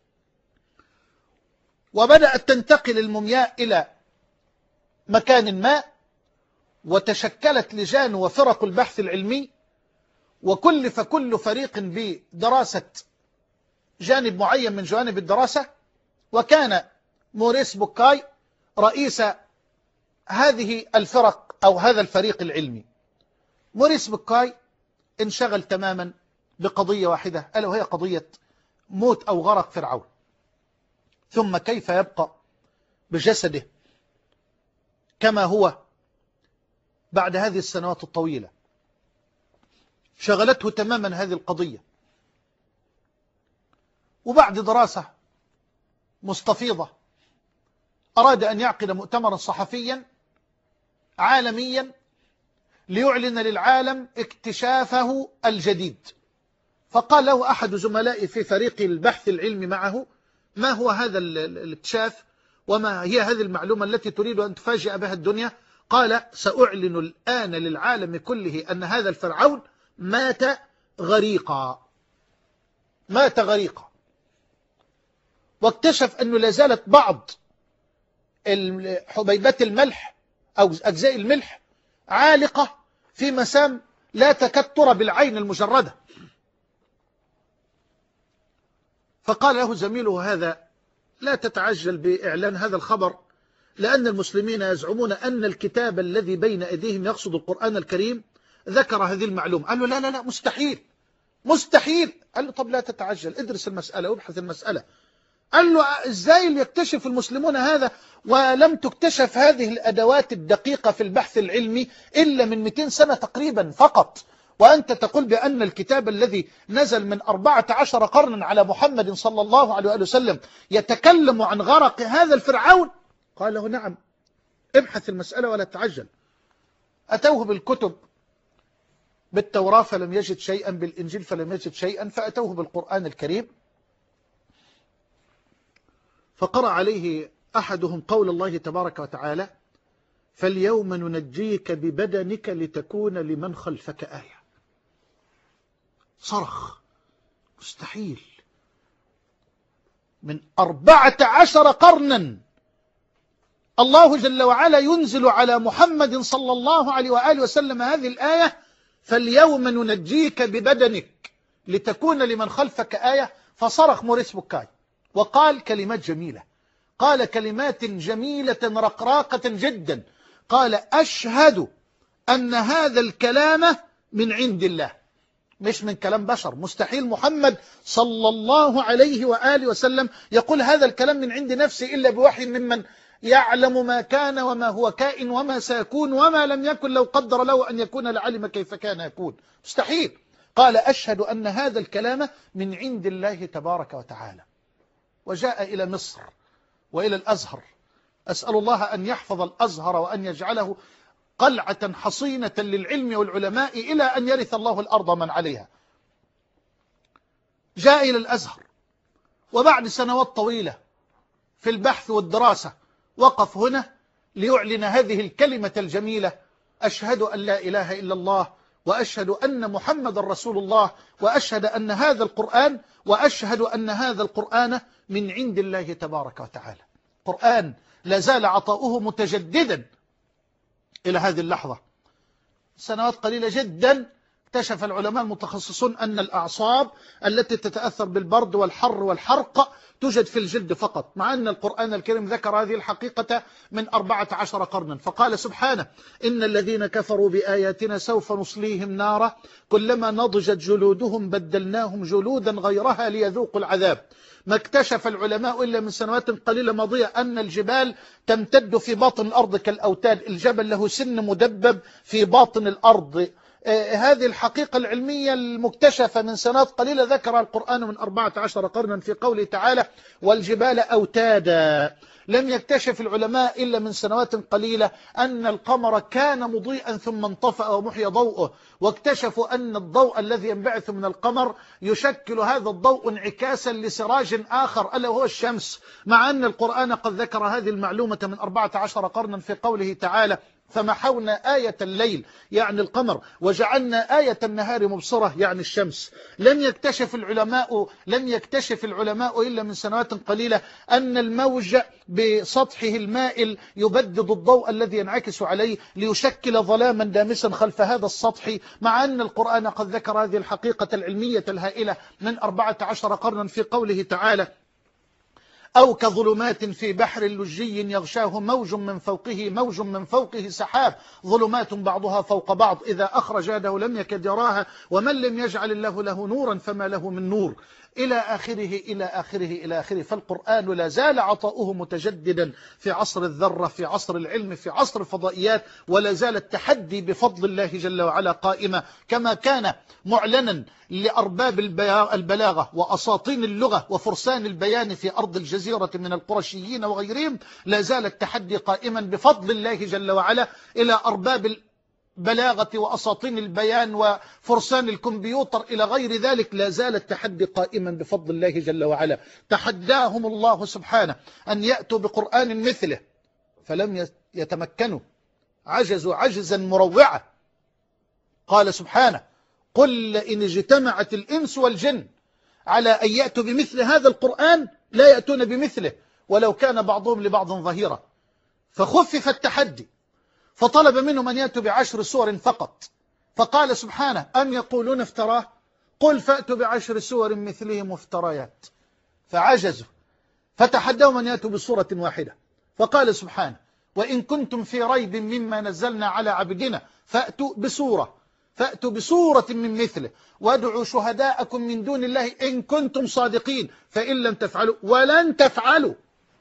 وبدأت تنتقل المومياء إلى مكان ما، وتشكلت لجان وفرق البحث العلمي، وكلف كل فريق بدراسة جانب معين من جوانب الدراسة. وكان موريس بوكاي رئيس هذه الفرق أو هذا الفريق العلمي. موريس بوكاي انشغل تماما بقضية واحدة، ألا وهي قضية موت أو غرق فرعون، ثم كيف يبقى بجسده كما هو بعد هذه السنوات الطويلة. شغلته تماما هذه القضية. وبعد دراسة مستفيضة أراد أن يعقد مؤتمرا صحفيا عالميا ليعلن للعالم اكتشافه الجديد. فقال له أحد زملائه في فريق البحث العلمي معه: ما هو هذا الاكتشاف وما هي هذه المعلومة التي تريد أن تفاجئ بها الدنيا؟ قال: سأعلن الآن للعالم كله أن هذا الفرعون مات غريقا، مات غريقا. واكتشف أنه لازالت بعض حبيبات الملح أو أجزاء الملح عالقة في مسام لا تكاد ترى بالعين المجردة. فقال له زميله: هذا لا تتعجل بإعلان هذا الخبر، لأن المسلمين يزعمون أن الكتاب الذي بين أيديهم يقصد القرآن الكريم ذكر هذه المعلومة. قال له: لا لا لا، مستحيل مستحيل. قال له: طب لا تتعجل، ادرس المسألة وابحث المسألة. قال له: ازاي يكتشف المسلمون هذا ولم تكتشف هذه الأدوات الدقيقة في البحث العلمي إلا من مئتين سنة تقريبا فقط، وأنت تقول بأن الكتاب الذي نزل من أربعة عشر قرنا على محمد صلى الله عليه وسلم يتكلم عن غرق هذا الفرعون؟ قال له: نعم، ابحث المسألة ولا تعجل. أتوه بالكتب، بالتوراة فلم يجد شيئا، بالإنجيل فلم يجد شيئا، فأتوه بالقرآن الكريم. فقرأ عليه أحدهم قول الله تبارك وتعالى: فاليوم ننجيك ببدنك لتكون لمن خلفك آية. صرخ: مستحيل، من أربعة عشر قرنا الله جل وعلا ينزل على محمد صلى الله عليه وآله وسلم هذه الآية: فاليوم ننجيك ببدنك لتكون لمن خلفك آية. فصرخ موريس بوكاي وقال كلمات جميلة، قال كلمات جميلة رقراقة جدا. قال: أشهد أن هذا الكلام من عند الله، مش من كلام بشر. مستحيل محمد صلى الله عليه وآله وسلم يقول هذا الكلام من عند نفسه إلا بوحي ممن يعلم ما كان وما هو كائن وما سيكون وما لم يكن لو قدر له أن يكون لعلم كيف كان يكون. مستحيل. قال: أشهد أن هذا الكلام من عند الله تبارك وتعالى. وجاء إلى مصر وإلى الأزهر. أسأل الله أن يحفظ الأزهر وأن يجعله قلعة حصينة للعلم والعلماء إلى أن يرث الله الأرض من عليها. جاء إلى الأزهر، وبعد سنوات طويلة في البحث والدراسة وقف هنا ليعلن هذه الكلمة الجميلة: أشهد أن لا إله إلا الله، وأشهد أن محمد رسول الله، وأشهد أن هذا القرآن وأشهد أن هذا القرآن من عند الله تبارك وتعالى. قرآن لا زال عطاؤه متجددا إلى هذه اللحظة. سنوات قليلة جدا اكتشف العلماء المتخصصون أن الأعصاب التي تتأثر بالبرد والحر والحرق توجد في الجلد فقط، مع أن القرآن الكريم ذكر هذه الحقيقة من أربعة عشر قرنا. فقال سبحانه: إن الذين كفروا بآياتنا سوف نصليهم نارا كلما نضجت جلودهم بدلناهم جلودا غيرها ليذوقوا العذاب. ما اكتشف العلماء إلا من سنوات قليلة ماضية أن الجبال تمتد في باطن الأرض كالأوتاد، الجبل له سن مدبب في باطن الأرض. آه هذه الحقيقة العلمية المكتشفة من سنوات قليلة ذكرها القرآن من أربعة عشر قرنا في قوله تعالى: والجبال أوتادا. لم يكتشف العلماء إلا من سنوات قليلة أن القمر كان مضيئا ثم انطفأ ومحي ضوءه، واكتشفوا أن الضوء الذي ينبعث من القمر يشكل هذا الضوء انعكاسا لسراج آخر ألا وهو الشمس، مع أن القرآن قد ذكر هذه المعلومة من أربعة عشر قرنا في قوله تعالى: فمحونا آية الليل يعني القمر وجعلنا آية النهار مبصرة يعني الشمس. لم يكتشف العلماء لم يكتشف العلماء إلا من سنوات قليلة أن الموج بسطحه المائل يبدد الضوء الذي ينعكس عليه ليشكل ظلاما دامسا خلف هذا السطح، مع أن القرآن قد ذكر هذه الحقيقة العلمية الهائلة من أربعة عشر قرنا في قوله تعالى: أو كظلمات في بحر لجي يغشاه موج من فوقه موج من فوقه سحاب ظلمات بعضها فوق بعض إذا أخرج يده لم يكد يراها ومن لم يجعل الله له نورا فما له من نور، إلى آخره إلى آخره إلى آخره. فالقرآن لا زال عطاؤه متجددا في عصر الذرة، في عصر العلم، في عصر الفضائيات، ولا زال التحدي بفضل الله جل وعلا قائمة، كما كان معلنا لأرباب البلاغة وأساطين اللغة وفرسان البيان في أرض الجزيرة من القرشيين وغيرهم، لا زال التحدي قائما بفضل الله جل وعلا إلى أرباب البلاغة وأساطين البيان وفرسان الكمبيوتر إلى غير ذلك، لا زال التحدي قائما بفضل الله جل وعلا. تحداهم الله سبحانه أن يأتوا بقرآن مثله فلم يتمكنوا، عجزوا عجزا مروعا. قال سبحانه: قل إن اجتمعت الإنس والجن على أن يأتوا بمثل هذا القرآن لا يأتون بمثله ولو كان بعضهم لبعض ظهيرا. فخفف التحدي فطلب منهم أن يأتوا بعشر سور فقط، فقال سبحانه: أم يقولون افتراه قل فأتوا بعشر سور مثله مفتريات، فعجزوا فتحداهم أن يأتوا بسورة واحدة. فقال سبحانه: وإن كنتم في ريب مما نزلنا على عبدنا فأتوا بسورة فأتوا بسورة من مثله وادعوا شهداءكم من دون الله إن كنتم صادقين فإن لم تفعلوا ولن تفعلوا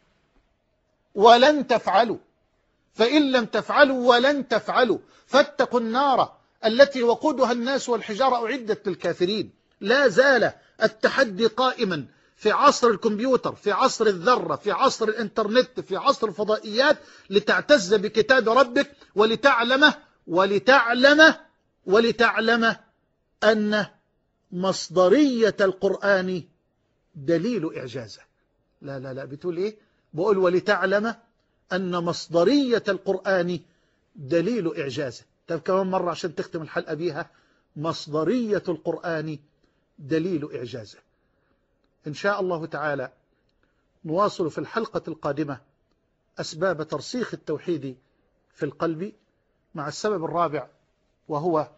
ولن تفعلوا فإن لم تفعلوا ولن تفعلوا فاتقوا النار التي وقودها الناس والحجارة أعدت للكافرين. لا زال التحدي قائما في عصر الكمبيوتر، في عصر الذرة، في عصر الإنترنت، في عصر الفضائيات، لتعتز بكتاب ربك ولتعلمه ولتعلمه ولتعلم أن مصدرية القرآن دليل إعجازه. لا لا لا بتقول إيه؟ بقول ولتعلم أن مصدرية القرآن دليل إعجازه. طب كمان مرة عشان تختم الحلقة بيها: مصدرية القرآن دليل إعجازه. إن شاء الله تعالى نواصل في الحلقة القادمة أسباب ترسيخ التوحيد في القلب مع السبب الرابع، وهو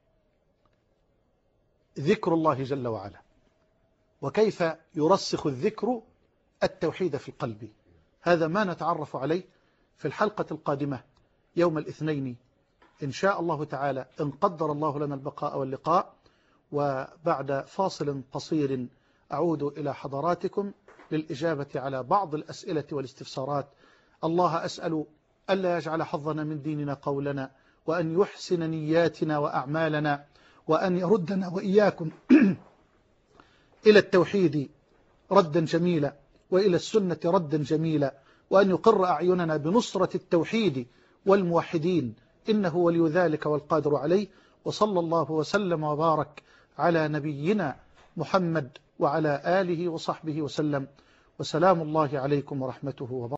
ذكر الله جل وعلا، وكيف يرسخ الذكر التوحيد في القلب. هذا ما نتعرف عليه في الحلقة القادمة يوم الاثنين إن شاء الله تعالى، إن قدر الله لنا البقاء واللقاء. وبعد فاصل قصير أعود إلى حضراتكم للإجابة على بعض الأسئلة والاستفسارات. الله أسأل ألا يجعل حظنا من ديننا قولنا، وأن يحسن نياتنا وأعمالنا، وأن يردنا وإياكم إلى التوحيد ردا جميلا، وإلى السنة ردا جميلا، وأن يقر أعيننا بنصرة التوحيد والموحدين، إنه ولي ذلك والقادر عليه. وصلى الله وسلم وبارك على نبينا محمد وعلى آله وصحبه وسلم، وسلام الله عليكم ورحمته وبركاته.